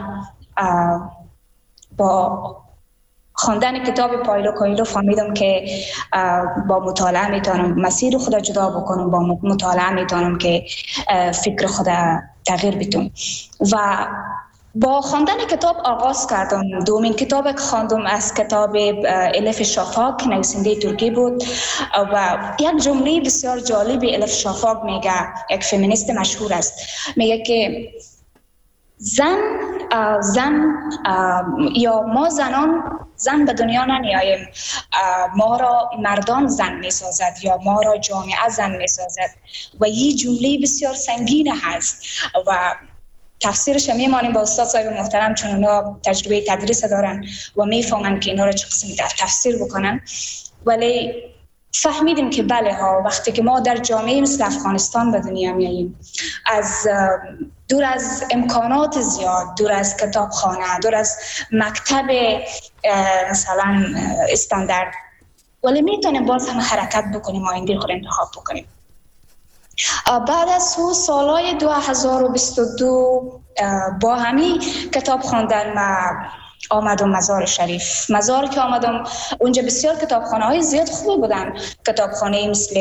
با خواندن کتاب پایلو کویلو فهمیدم که با مطالعه میتونم مسیر خدا جدا بکنم، با مطالعه میتونم که فکر خدا تغییر بدم و با خواندن کتاب آغاز کردم. دومین کتاب که خواندم از کتاب الف شافاک، نویسنده ترکی بود و یک جمله بسیار جالب الف شافاک میگه، یک فمینیست مشهور است، میگه که زن زن یا ما زنان زن به دنیا نمیاییم، ما را مردان زن میسازد یا ما را جامعه زن میسازد و این جمله بسیار سنگین هست و تفسیرش میمانیم با استاد صاحب محترم، چون اونا تجربه تدریس دارن و میفهمن که اینا را چه قسمی در تفسیر بکنن. ولی فهمیدیم که بله ها، وقتی که ما در جامعه مثل افغانستان به دنیا میاییم، از دور از امکانات زیاد، دور از کتابخانه، دور از مکتب مثلا استاندارد، ولی میتونیم باز هم حرکت بکنیم و آینده خود انتخاب بکنیم. بعد از او سالهای دو هزار و بیست و دو با همین کتاب خواندن ما آمدم مزار شریف. مزار که آمدم اونجا بسیار کتابخانه های زیاد خوبی بودن، کتابخانه مثل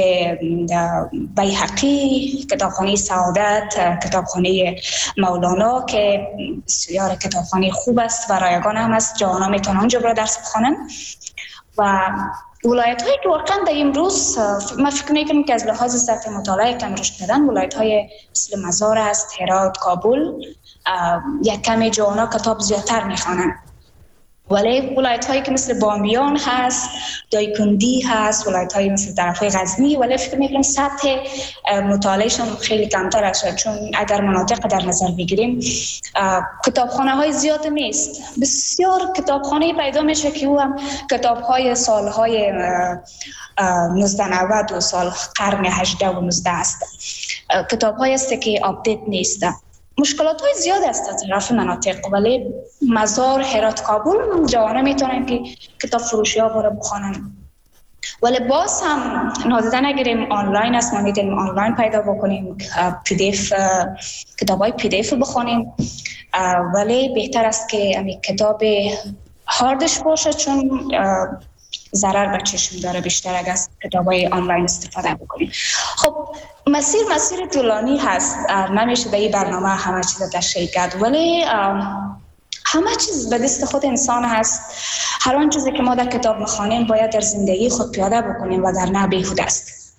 بیهقی، کتابخانه سعادت، کتابخانه مولانا که بسیار کتابخانه خوب است و رایگان هم است، جوانا میتونن اونجا برای درس بخونن. و ولایت هایی که واقعا در امروز ما فکر میکنم که از لحاظ سطح مطالعه کم رشد دادن، ولایت های مثل مزار است، هرات، کابل، یک کمی جوانا کتاب زیادتر میخوانن. ولی ولایت هایی که مثل بامیان هست، دایکندی هست، ولایت هایی مثل طرفای غزنی، ولی فکر میکنم سطح مطالعهشون خیلی کمتر است، چون اگر مناطق در نظر بگیریم کتابخانه های زیاد نیست. بسیار کتابخانه پیدا میشه که او هم کتاب های سال های نوزده نود و سال قرن هجده و نوزده است، کتاب های است که آپدیت نیست. مشکلات های زیاد است از طرف مناطق، ولی مزار، هرات، کابل جوانه میتونن که کتاب فروشی ها برای بخونن. ولی باز هم نادیده نگیریم، آنلاین است، ما میتونیم آنلاین پیدا بکنیم، پی دی اف، کتاب های پی دی اف بخونیم، ولی بهتر است که امی کتاب هاردش باشه، چون ضرر به چشم داره بیشتر اگر از کتابای آنلاین استفاده بکنیم. خب مسیر مسیر طولانی هست، نمیشه به این برنامه همه چیز تشریح کرد، ولی همه چیز به دست خود انسان هست. هر آن چیزی که ما در کتاب میخوانیم باید در زندگی خود پیاده بکنیم و در نه بیهود است.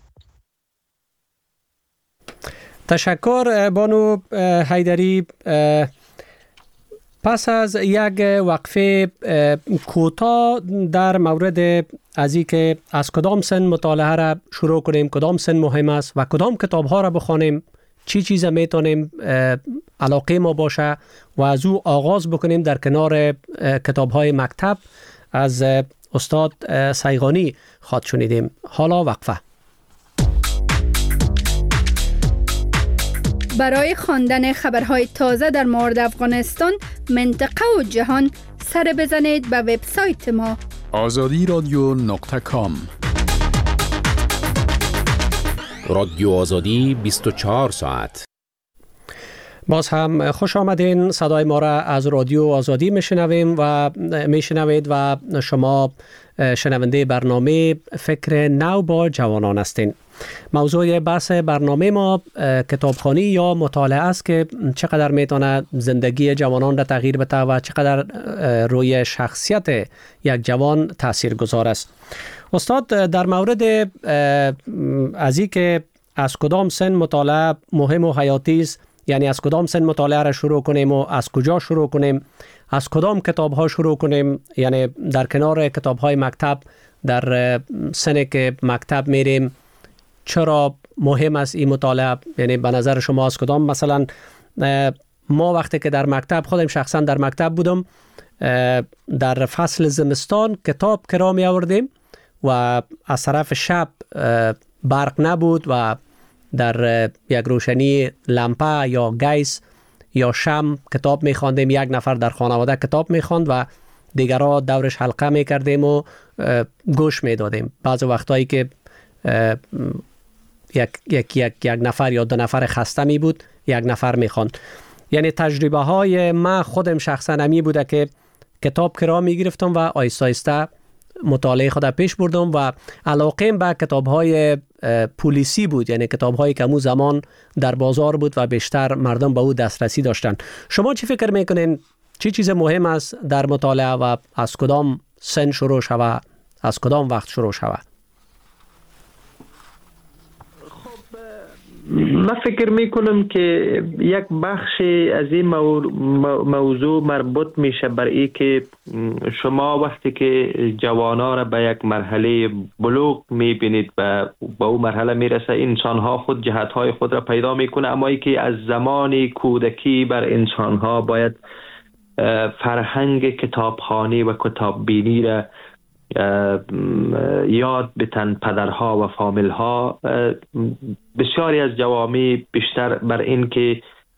تشکر بانو حیدری. پس از یک وقفه کوتاه در مورد از این که از کدام سن مطالعه را شروع کنیم، کدام سن مهم است و کدام کتاب ها را بخوانیم، چی چیز میتونیم علاقه ما باشه و از او آغاز بکنیم، در کنار کتاب های مکتب از استاد سیغانی خواد شنیدیم. حالا وقفه.
برای خواندن خبرهای تازه در مورد افغانستان، منطقه و جهان، سر بزنید به وبسایت ما
آزادی رادیو نقطه کام. رادیو آزادی بیست و چهار ساعت.
باز هم خوش آمدین. صدای ما را از رادیو آزادی میشنویم و میشنوید و شما شنونده برنامه فکر نو با جوانان هستین. موضوع بحث برنامه ما کتابخوانی یا مطالعه است که چقدر میتونه زندگی جوانان را تغییر بده و چقدر روی شخصیت یک جوان تأثیر گذار است. استاد، در مورد از این که از کدام سن مطالعه مهم و حیاتی است، یعنی از کدام سن مطالعه را شروع کنیم و از کجا شروع کنیم، از کدام کتاب ها شروع کنیم، یعنی در کنار کتاب های مکتب، در سن که مکتب میریم چرا مهم است این مطالعه؟ یعنی به نظر شما از کدام؟ مثلا ما وقتی که در مکتب، خودم شخصا در مکتب بودم، در فصل زمستان کتاب کرا می آوردیم و از طرف شب برق نبود و در یک روشنی لامپا یا گیس یا شم کتاب میخواندیم، یک نفر در خانواده کتاب میخواند و دیگرها دورش حلقه میکردیم و گوش میدادیم. بعض وقتایی که یک, یک, یک, یک نفر یا دو نفر خسته می بود، یک نفر میخواند. یعنی تجربه های ما خودم شخصا امی بوده که کتاب کرا می گرفتم و آیسته آیسته مطالعه خود پیش بردم و علاقم به کتاب های پولیسی بود، یعنی کتاب هایی که امو زمان در بازار بود و بیشتر مردم به او دسترسی داشتن. شما چی فکر میکنین چی چیز مهم است در مطالعه و از کدام سن شروع شود، از کدام وقت شروع شود؟
من فکر میکنم که یک بخش از این موضوع مربوط میشه بر این که شما وقتی که جوانان را به یک مرحله بلوغ میبینید و به اون مرحله میرسه، انسانها خود جهتهای خود را پیدا میکنه، اما ای که از زمان کودکی بر انسانها باید فرهنگ کتابخوانی و کتاببینی را یاد بتن پدرها و فامیلها. بسیاری از جوامع بیشتر بر این که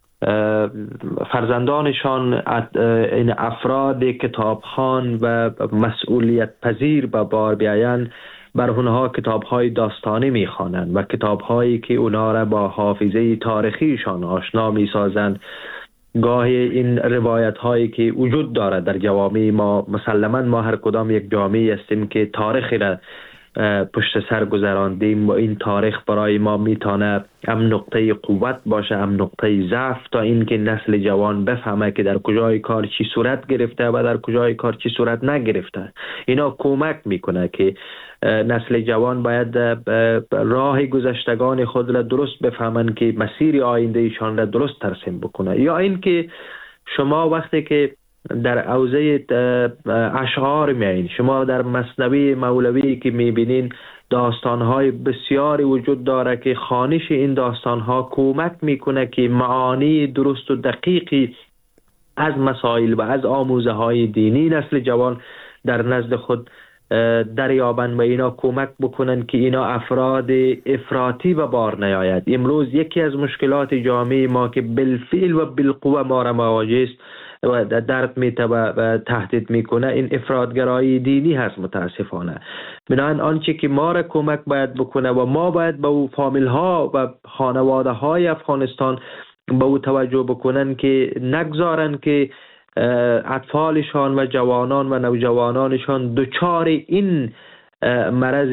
فرزندانشان این افراد کتابخوان و مسئولیت پذیر به بار بیایند، بر اونها کتاب‌های داستانی می‌خوانند و کتاب‌هایی که اونا را با حافظه تاریخیشان آشنا می‌سازند. گاهی این روایت هایی که وجود داره در جوامع ما، مسلما ما هر کدام یک جامعه هستیم که تاریخی را پشت سر گذراندیم و این تاریخ برای ما میتونه هم نقطه قوت باشه هم نقطه ضعف، تا اینکه نسل جوان بفهمه که در کجای کار چی صورت گرفته و در کجای کار چی صورت نگرفته. اینا کمک میکنه که نسل جوان باید راه گذشتگان خود را درست بفهمن که مسیر آینده ایشان را درست ترسیم بکنه. یا اینکه شما وقتی که در حوزه اشعار میایین، شما در مثنوی مولوی که میبینین داستانهای بسیاری وجود داره که خوانش این داستانها کمک میکنه که معانی درست و دقیقی از مسائل و از آموزه های دینی نسل جوان در نزد خود دریابن و اینا کمک بکنن که اینا افراد افراطی و بار نیاید. امروز یکی از مشکلات جامعه ما که بالفعل و بالقوه ما را مواجه است و درد میته و تهدید میکنه، این افراطگرایی دینی هست متاسفانه. بنابراین آنچه که ما را کمک باید بکنه و ما باید به او فامیل ها و خانواده های افغانستان به او توجه بکنن که نگذارن که اطفالشان و جوانان و نوجوانانشان دچار این مرض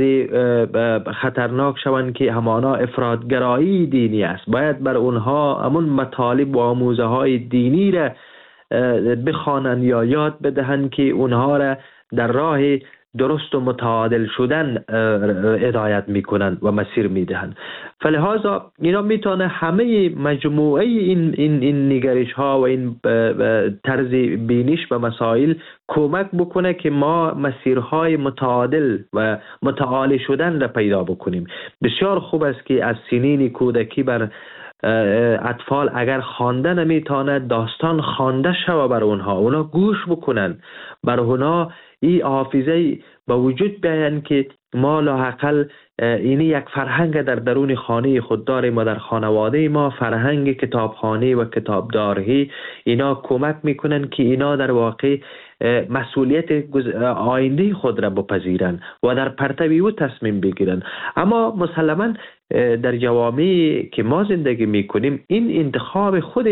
خطرناک شوند که همانا افراطگرایی دینی است. باید بر اونها همون مطالب و آموزه های دینی را بخوانند یا یاد بدهند که اونها را در راه درست و متعادل شدن هدایت میکنند و مسیر میدهند. فلهذا اینا میتونه همه مجموعه این این این نگرش ها و این طرز بینش به مسائل کمک بکنه که ما مسیرهای متعادل و متعالی شدن را پیدا بکنیم. بسیار خوب است که از سنین کودکی بر اطفال اگر خوانده نمیتونه داستان خوانده شوه بر اونها، اونا گوش بکنن، بر اونها این حافظه با وجود بیان که ما لااقل اینی یک فرهنگ در درون خانه خود داریم و در خانواده ما فرهنگ کتابخوانی و کتابداری، اینا کمک میکنن که اینا در واقع مسئولیت آینده خود را بپذیرن و در پرتو او تصمیم بگیرن. اما مسلما در جوامعی که ما زندگی میکنیم این انتخاب خود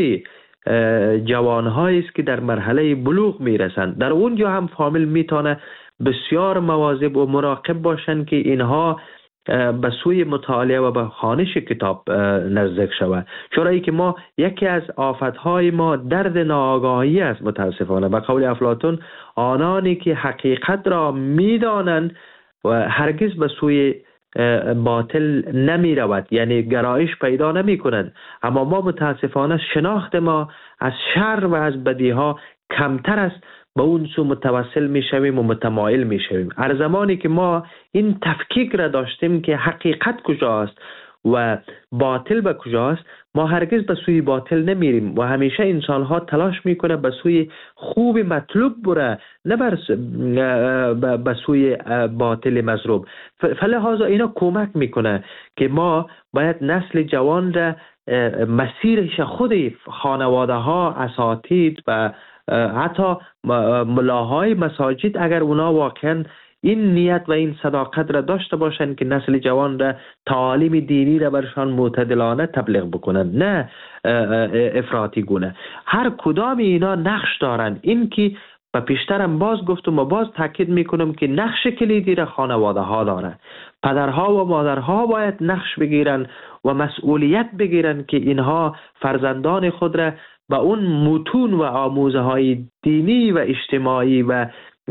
جوانهایی است که در مرحله بلوغ میرسند. در اونجا هم فامیل میتونه بسیار مواظب و مراقب باشند که اینها به سوی مطالعه و به خوانش کتاب نزدیک شود. چرا که ما یکی از آفتهای ما درد ناآگاهی است متاسفانه. به قول افلاطون آنانی که حقیقت را میدانند و هرگز به سوی باطل نمی رود، یعنی گرایش پیدا نمی کنند. اما ما متاسفانه شناخت ما از شر و از بدی ها کمتر است، به اون سو متوسل می شویم و متمایل می شویم. هر زمانی که ما این تفکیک را داشتیم که حقیقت کجاست و باطل به کجاست، ما هرگز به سوی باطل نمیریم و همیشه انسان ها تلاش میکنه به سوی خوب مطلوب بره، نه به سوی باطل مضروب. فلهذا اینا کمک میکنه که ما باید نسل جوان را مسیرش خود خانواده ها، اساتید و حتی ملاهای مساجد اگر اونا واقعا این نیت و این صداقت را داشته باشند که نسل جوان را تعالیم دینی را برشان معتدلانه تبلیغ بکنند، نه افراطی گونه. هر کدام اینا نقش دارند. این که و پیشترم باز گفتم و باز تاکید میکنم که نقش کلیدی را خانواده ها داره. پدرها و مادرها باید نقش بگیرن و مسئولیت بگیرن که اینها فرزندان خود را به اون متون و آموزه های دینی و اجتماعی و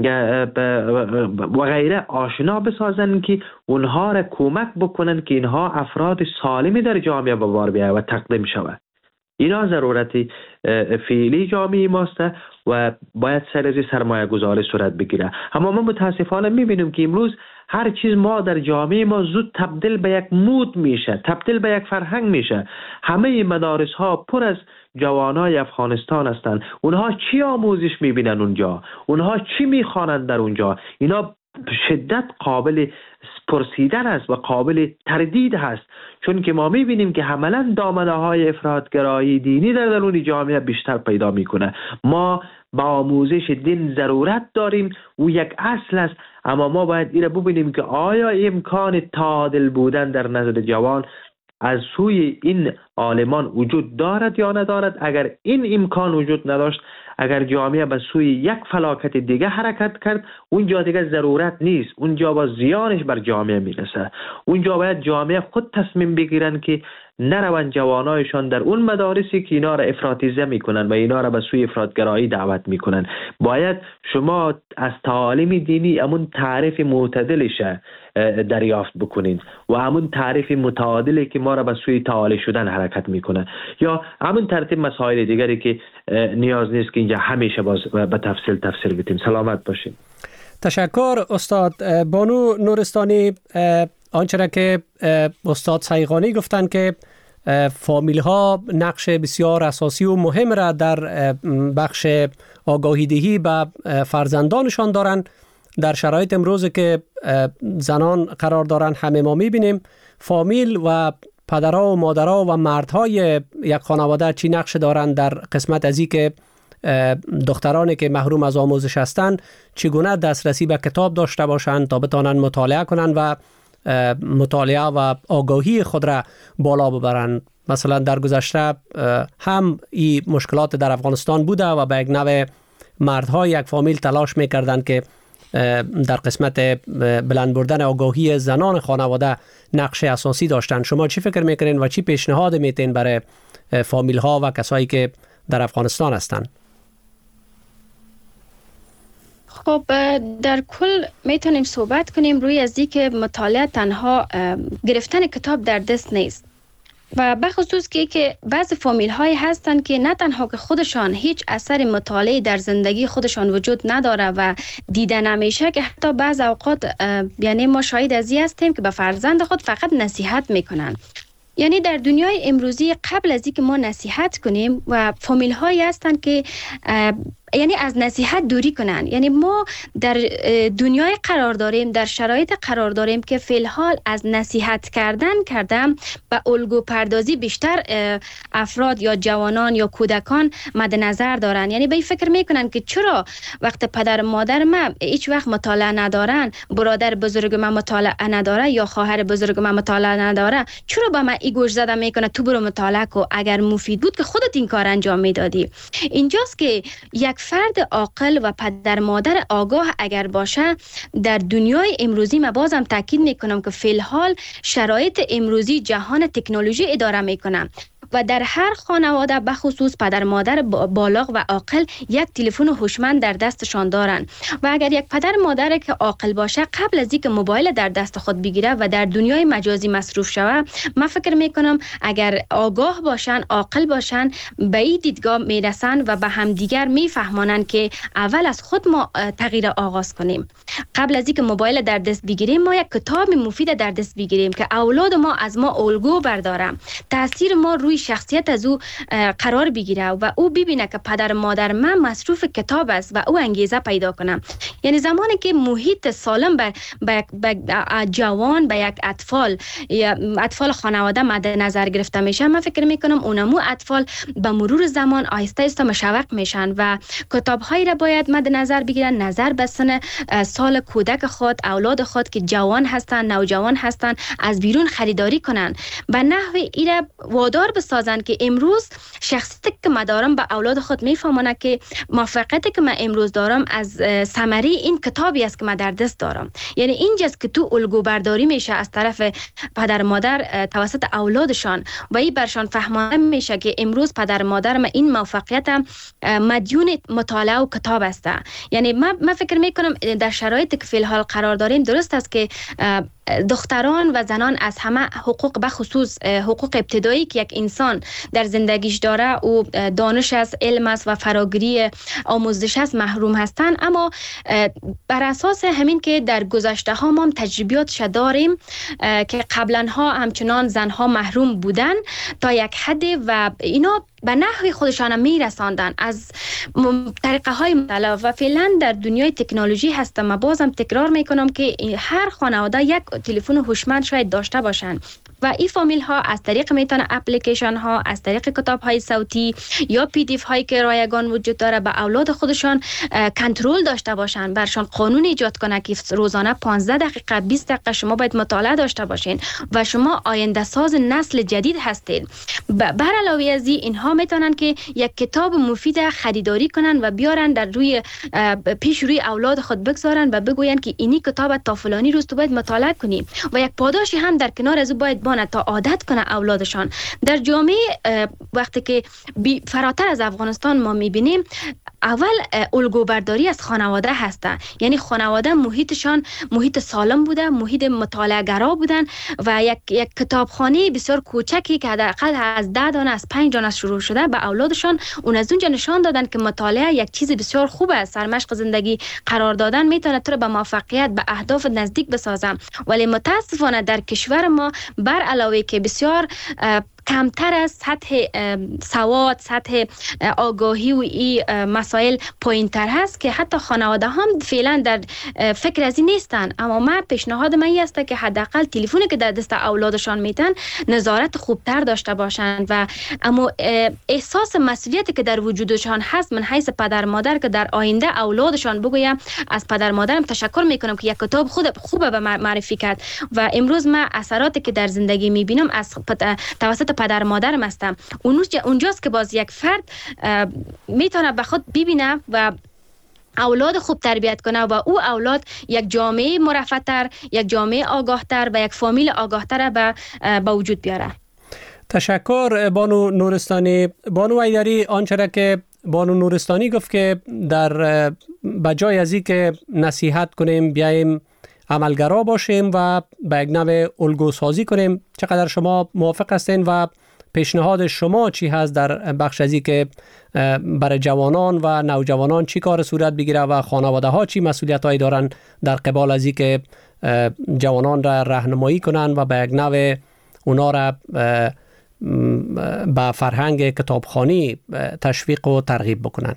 و غیره آشنا بسازن که اونها را کمک بکنن که اینها افراد سالمی در جامعه به بار بیاید و تقدیم شود. اینا ضرورتی فعلی جامعه ماست و باید سر از سرمایه گذاری صورت بگیره. اما ما متاسفانه میبینیم که امروز هر چیز ما در جامعه ما زود تبدیل به یک مود میشه، تبدیل به یک فرهنگ میشه. همه مدارس ها پر از جوانای افغانستان هستند. اونها چی آموزش میبینن اونجا؟ اونها چی میخوانند در اونجا؟ اینا شدت قابل پرسیدن است و قابل تردید هست، چون که ما میبینیم که عملا دامنه های افراطگرایی دینی در درون جامعه بیشتر پیدا میکنه. ما با آموزش دین ضرورت داریم، او یک اصل است، اما ما باید این را ببینیم که آیا امکان تعادل بودن در نظر جوان از سوی این عالمان وجود دارد یا ندارد. اگر این امکان وجود نداشت، اگر جامعه به سوی یک فلاکت دیگه حرکت کرد، اونجا دیگه ضرورت نیست، اونجا با زیانش بر جامعه میرسه. اونجا باید جامعه خود تصمیم بگیرن که نروند جوانایشان در اون مدارسی که اینا را افراطیزه میکنن و اینا را به سوی افراطگرایی دعوت میکنن. باید شما از تعالیم دینی امون تعریف معتدلش دریافت بکنین و همون تعریف متعادلی که ما را به سوی تعالی شدن حرکت میکنه، یا همون ترتیب مسائل دیگری که نیاز نیست که اینجا همیشه باز به تفصیل تفسیر بدیم. سلامت باشین.
تشکر استاد بانو نورستانی. آنچه را که استاد سیغانی گفتن که فامیل ها نقش بسیار اساسی و مهم را در بخش آگاهی دهی به فرزندانشان دارند. در شرایط امروز که زنان قرار دارند، همه ما میبینیم فامیل و پدرها و مادرها و مردهای یک خانواده چی نقش دارند در قسمت از این که دخترانی که محروم از آموزش هستند چگونه دسترسی به کتاب داشته باشند تا بتوانند مطالعه کنند و مطالعه و آگاهی خود را بالا ببرند. مثلا در گذشته هم این مشکلات در افغانستان بوده و به یک نوع مردها یک فامیل تلاش میکردند که در قسمت بلند بردن آگاهی زنان خانواده نقش اساسی داشتند. شما چی فکر میکنین و چی پیشنهاد میتین برای فامیل ها و کسایی که در افغانستان هستند؟
خب در کل میتونیم صحبت کنیم روی از اینکه مطالعه تنها گرفتن کتاب در دست نیست و بخصوص که که بعض فامیل های هستند که نه تنها که خودشان هیچ اثر مطالعه در زندگی خودشان وجود نداره و دیده نمیشه، که حتی بعض اوقات یعنی ما شاهد از این هستیم که به فرزند خود فقط نصیحت میکنن. یعنی در دنیای امروزی قبل از اینکه ما نصیحت کنیم و فامیل هایی هستند که یعنی از نصیحت دوری کنن. یعنی ما در دنیای قرار داریم، در شرایط قرار داریم که فی الحال از نصیحت کردن کردم به الگو پردازی بیشتر افراد یا جوانان یا کودکان مد نظر دارن. یعنی به این فکر میکنن که چرا وقت پدر مادر ما هیچ وقت مطالعه ندارن، برادر بزرگ ما مطالعه نداره یا خواهر بزرگ ما مطالعه نداره، چرا به من ای گوش زده میکنه تو برو مطالعه کو، اگر مفید بود که خودت این کار انجام میدادی. اینجاست که یک فرد عاقل و پدر مادر آگاه اگر باشه در دنیای امروزی، ما بازم تاکید میکنم که فی الحال شرایط امروزی جهان تکنولوژی اداره میکنه و در هر خانواده بخصوص پدر مادر بالغ و عاقل یک تلفن هوشمند در دستشان دارند و اگر یک پدر مادر که عاقل باشه قبل از اینکه موبایل در دست خود بگیره و در دنیای مجازی مصروف شوه، من فکر میکنم اگر آگاه باشن، عاقل باشن، به این دیدگاه میرسن و به همدیگر میفهمانند که اول از خود ما تغییر آغاز کنیم. قبل از اینکه موبایل در دست بگیریم ما یک کتاب مفید در دست بگیریم که اولاد ما از ما الگو بردارن، تاثیر ما روی شخصیت از او قرار بگیره و او ببینه که پدر مادر من مصروف کتاب است و او انگیزه پیدا کنه. یعنی زمانی که محیط سالم به به جوان به یک اطفال یا اطفال خانواده مد نظر گرفته میشه، من فکر میکنم اونمو اطفال به مرور زمان آهسته آهسته مشوق میشن و کتاب هایی را باید مد نظر بگیرن نظر به سن سال کودک خود، اولاد خود که جوان هستن، نوجوان هستن، از بیرون خریداری کنن به نحو ایره وادار بسازن که امروز شخصیتی که من دارم به اولاد خود میفهمونه که موفقیتی که من امروز دارم از ثمره این کتابی است که من در دست دارم. یعنی اینجاست که تو الگو برداری میشه از طرف پدر مادر توسط اولادشان و این برشان فهمانده میشه که امروز پدر مادر من این موفقیت مدیون مطالعه و کتاب است. یعنی من من فکر میکنم در شرایطی که فی الحال قرار داریم درست است که دختران و زنان از همه حقوق به خصوص حقوق ابتدایی که یک انسان در زندگیش داره او دانش است، علم است و فراگیری آموزش است محروم هستند. اما بر اساس همین که در گذشته ها ما تجربیات داریم که قبلا ها همچنان زنها محروم بودن تا یک حد و اینا به نحوی خودشان میرساندن از طریقه های مختلف و فعلا در دنیای تکنولوژی هستم. ما بازم تکرار میکنم که هر خانواده یک تلفن هوشمند شاید داشته باشند و این فامیل ها از طریق میتونه اپلیکیشن ها، از طریق کتاب های صوتی یا پی دی اف هایی که رایگان وجود داره به اولاد خودشان کنترل داشته باشن، برشان قانون ایجاد کنه که روزانه پانزده دقیقه بیست دقیقه شما باید مطالعه داشته باشین و شما آینده ساز نسل جدید هستید. بر علاوه از اینها میتونن که یک کتاب مفید خریداری کنن و بیارن در روی پیش روی اولاد خود بگذارن و بگوین که اینی کتاب تا فلانی روز تو باید مطالعه کنی و یک پاداشی هم در کنار از باید بانه تا عادت کنه اولادشان. در جامعه وقتی که فراتر از افغانستان ما میبینیم اول الگو برداری از خانواده هسته، یعنی خانواده محیطشان محیط سالم بوده، محیط مطالعه گرا بودن و یک یک کتابخانه بسیار کوچکی که حداقل از ده دانه از پنج دانه شروع شده به اولادشان اون از اونجا نشان دادن که مطالعه یک چیز بسیار خوبه است، سرمشق زندگی قرار دادن میتونه تو رو به موفقیت به اهداف نزدیک بسازه. ولی متاسفانه در کشور ما بر علاوه که بسیار کمتر از سطح سواد، سطح آگاهی و این مسائل پایین‌تر هست که حتی خانواده هم فعلا در فکر از این نیستن. اما من پیشنهاد من این است که حداقل تلفنی که در دست اولادشان میتن نظارت خوبتر داشته باشند و اما احساس مسئولیتی که در وجودشان هست من حیث پدر مادر که در آینده اولادشان بگویم از پدر مادرم تشکر میکنم که یک کتاب خود خوبه به معرفی کرد و امروز من اثراتی که در زندگی میبینم از توسط پدر مادرم هستم. اونجاست که باز یک فرد میتونه به خود ببینه و اولاد خوب تربیت کنه و او اولاد یک جامعه مرفه‌تر، یک جامعه آگاهتر و یک فامیل آگاهتر به به وجود بیاره.
تشکر بانو نورستانی. بانو حیدری، آنچه که بانو نورستانی گفت که در بجای از این که نصیحت کنیم بیایم عملگرا باشیم و به یک نوع الگو سازی کنیم، چقدر شما موافق هستین و پیشنهاد شما چی هست در بخش ازی که برای جوانان و نوجوانان چی کار صورت بگیره و خانواده ها چی مسئولیت هایی دارن در قبال ازی که جوانان را راهنمایی کنن و به یک نوع اونا را به فرهنگ کتابخوانی تشویق و ترغیب بکنن؟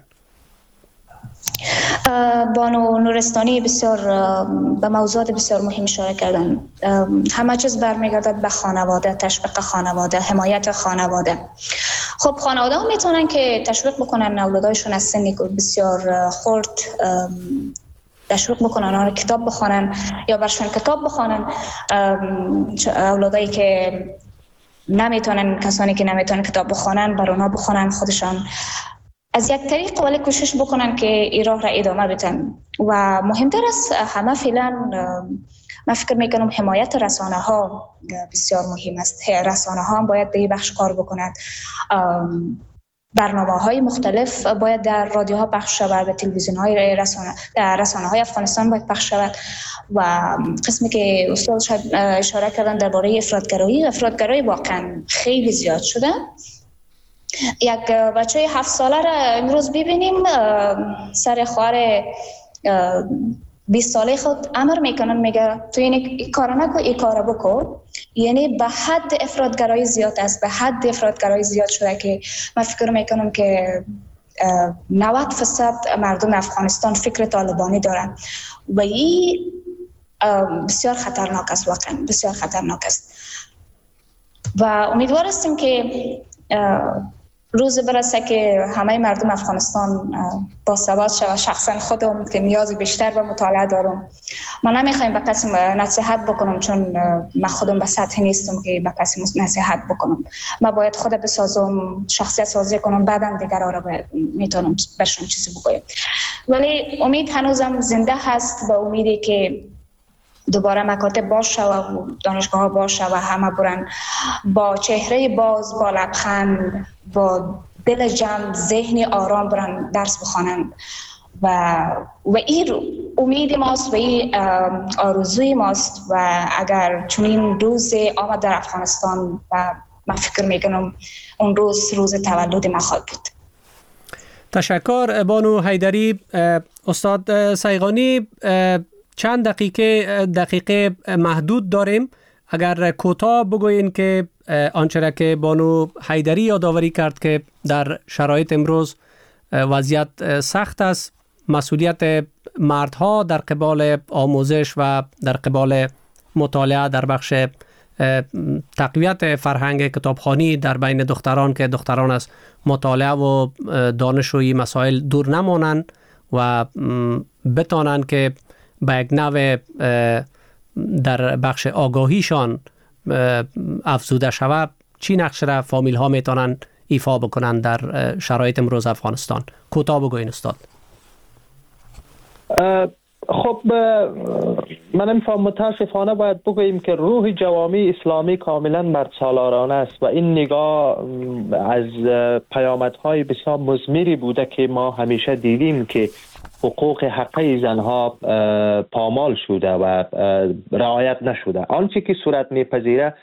بانو نورستانی بسیار به موضوعات بسیار مهم اشاره کردن. همه چیز برمیگردد به خانواده، تشویق خانواده، حمایت خانواده. خب خانواده ها میتونن که تشویق بکنن اولادایشون از سنی بسیار خرد تشویق بکنن آنها کتاب بخونن یا برشون کتاب بخونن. اولادایی که نمیتونن، کسانی که نمیتونن کتاب بخونن بر اونها بخونن، خودشان از یک طریق ولی کوشش بکنن که این راه را ادامه بدن. و مهمتر از همه فعلا من فکر میکنم حمایت رسانه ها بسیار مهم است. رسانه ها هم باید به این بخش کار بکنند. برنامه های مختلف باید در رادیو ها پخش شود و تلویزیون های رسانه در رسانه های افغانستان باید پخش شود. و قسمی که استاد شاید اشاره کردن درباره افراطگرایی، افراطگرایی واقعا خیلی زیاد شده. یک بچه هفت ساله را امروز ببینیم سر خواهر بیست ساله خود امر میکنن، میگه تو این کار نکن، این کار بکن. یعنی به حد افراطگرایی زیاد است، به حد افراطگرایی زیاد شده که من فکر میکنم که نود درصد مردم افغانستان فکر طالبانی دارن و این بسیار خطرناک است، واقعا بسیار خطرناک است و امیدوار هستیم که روز برسه که همه مردم افغانستان باسواد شود. شخصا خودم که نیاز بیشتر به مطالعه دارم، من نمیخوایم به کسی نصیحت بکنم چون من خودم به سطح نیستم که به کسی نصیحت بکنم. من باید خود بسازم، شخصیت سازی کنم، بعداً دیگرها را میتونم برشون چیزی بگویم. ولی امید هنوزم زنده هست، به امیدی که دوباره مکاتب باشه و دانشگاه ها باشه و همه برن با چهره باز، با لبخند، با دل جمع، ذهن آرام برن درس بخوانند و و این امید ماست و این آرزوی ماست و اگر چنین روز آمد در افغانستان و من فکر میکنم اون روز روز تولد ما خواهد بود.
تشکر بانو حیدری. استاد صیغانی، چند دقیقه دقیقه محدود داریم، اگر کوتاه بگوین که آنچه را که بانو حیدری یادآوری کرد که در شرایط امروز وضعیت سخت است، مسئولیت مردها در قبال آموزش و در قبال مطالعه در بخش تقویت فرهنگ کتابخوانی در بین دختران که دختران از مطالعه و دانش و این مسائل دور نمانند و بتانند که به یک نوع در بخش آگاهیشان افزوده شود. چی نقش را فامیل ها میتونن ایفا بکنن در شرایط امروز افغانستان؟ کوتاه بگوین استاد.
خب من امفا متاسفانه باید بگوییم که روح جوامع اسلامی کاملا مرد سالارانه است و این نگاه از پیامدهای بسیار مضمری بوده که ما همیشه دیدیم که حقوق حقی زنها پامال شده و رعایت نشده. آنچه که صورت میپذیره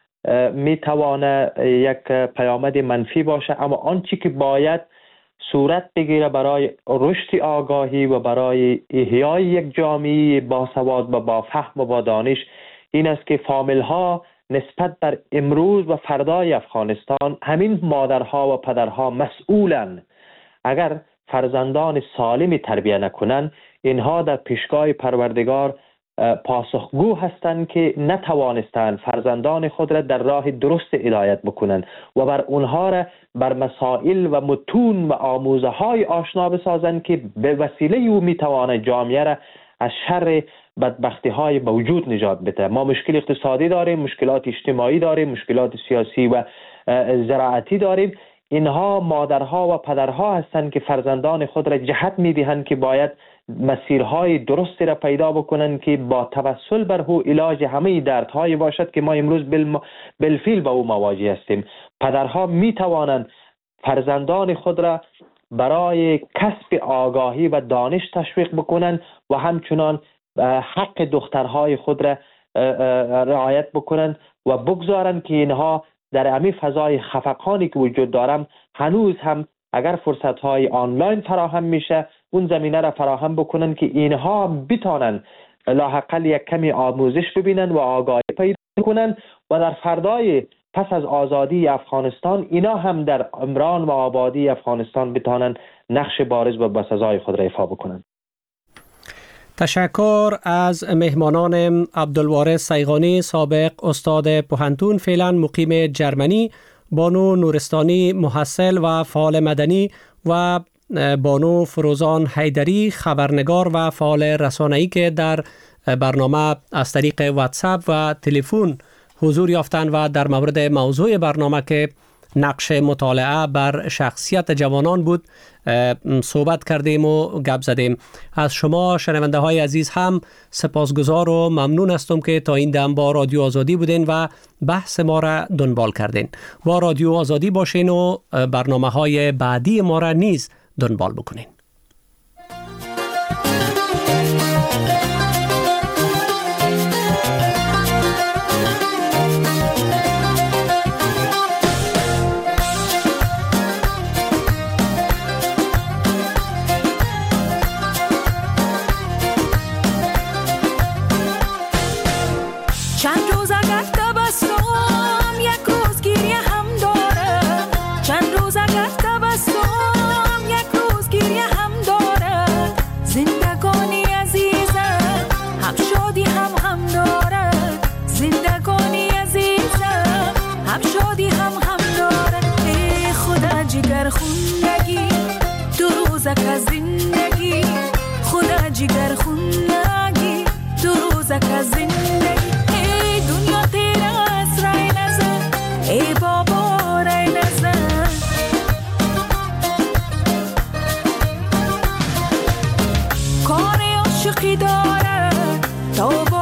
میتوانه یک پیامد منفی باشه، اما آنچه که باید صورت بگیره برای رشد آگاهی و برای احیای یک جامعه باسواد و با فهم و با دانش این است که فامیل ها نسبت بر امروز و فردای افغانستان، همین مادرها و پدرها مسئولن. اگر فرزندان سالمی تربیت نکنند، اینها در پیشگاه پروردگار پاسخگو هستند که نتوانستند فرزندان خود را در راه درست هدایت بکنند و بر اونها را بر مسائل و متون و آموزه های آشنا بسازند که به وسیله او میتواند جامعه را از شر بدبختی های موجود نجات بده. ما مشکل اقتصادی داریم، مشکلات اجتماعی داریم، مشکلات سیاسی و زراعتی داریم. اینها مادرها و پدرها هستند که فرزندان خود را جهت میدهند که باید مسیرهای درستی را پیدا بکنند که با توسل بر او علاج همه دردهای باشد که ما امروز بالفعل با او مواجه هستیم. پدرها می توانند فرزندان خود را برای کسب آگاهی و دانش تشویق بکنند و همچنان حق دخترهای خود را رعایت بکنند و بگذارند که اینها در همین فضای خفقانی که وجود دارم هنوز هم اگر فرصت‌های آنلاین فراهم میشه اون زمینه را فراهم بکنن که اینها بتانن لاحقل یک کمی آموزش ببینن و آگاهی پیدا کنن و در فردای پس از آزادی افغانستان اینا هم در عمران و آبادی افغانستان بتانن نقش بارز و بسزای خود را ایفا بکنن.
تشکر از مهمانان عبدالوارث صیغانی، سابق استاد پوهنتون، فعلا مقیم جرمنی، بانو نورستانی محصل و فعال مدنی و بانو فروزان حیدری خبرنگار و فعال رسانه‌ای که در برنامه از طریق واتساپ و تلفن حضور یافتند و در مورد موضوع برنامه که نقش مطالعه بر شخصیت جوانان بود صحبت کردیم و گپ زدیم. از شما شنونده های عزیز هم سپاسگزار و ممنون هستم که تا این دم با رادیو آزادی بودین و بحث ما را دنبال کردین. با رادیو آزادی باشین و برنامه های بعدی ما را نیز دنبال بکنین.
چند روز اگر روزک از زندگی خدا جگر خون نگی دو روزک از زندگی ای دنیا تیر از رای نزن ای بابا رای نزن کار عاشقی داره تا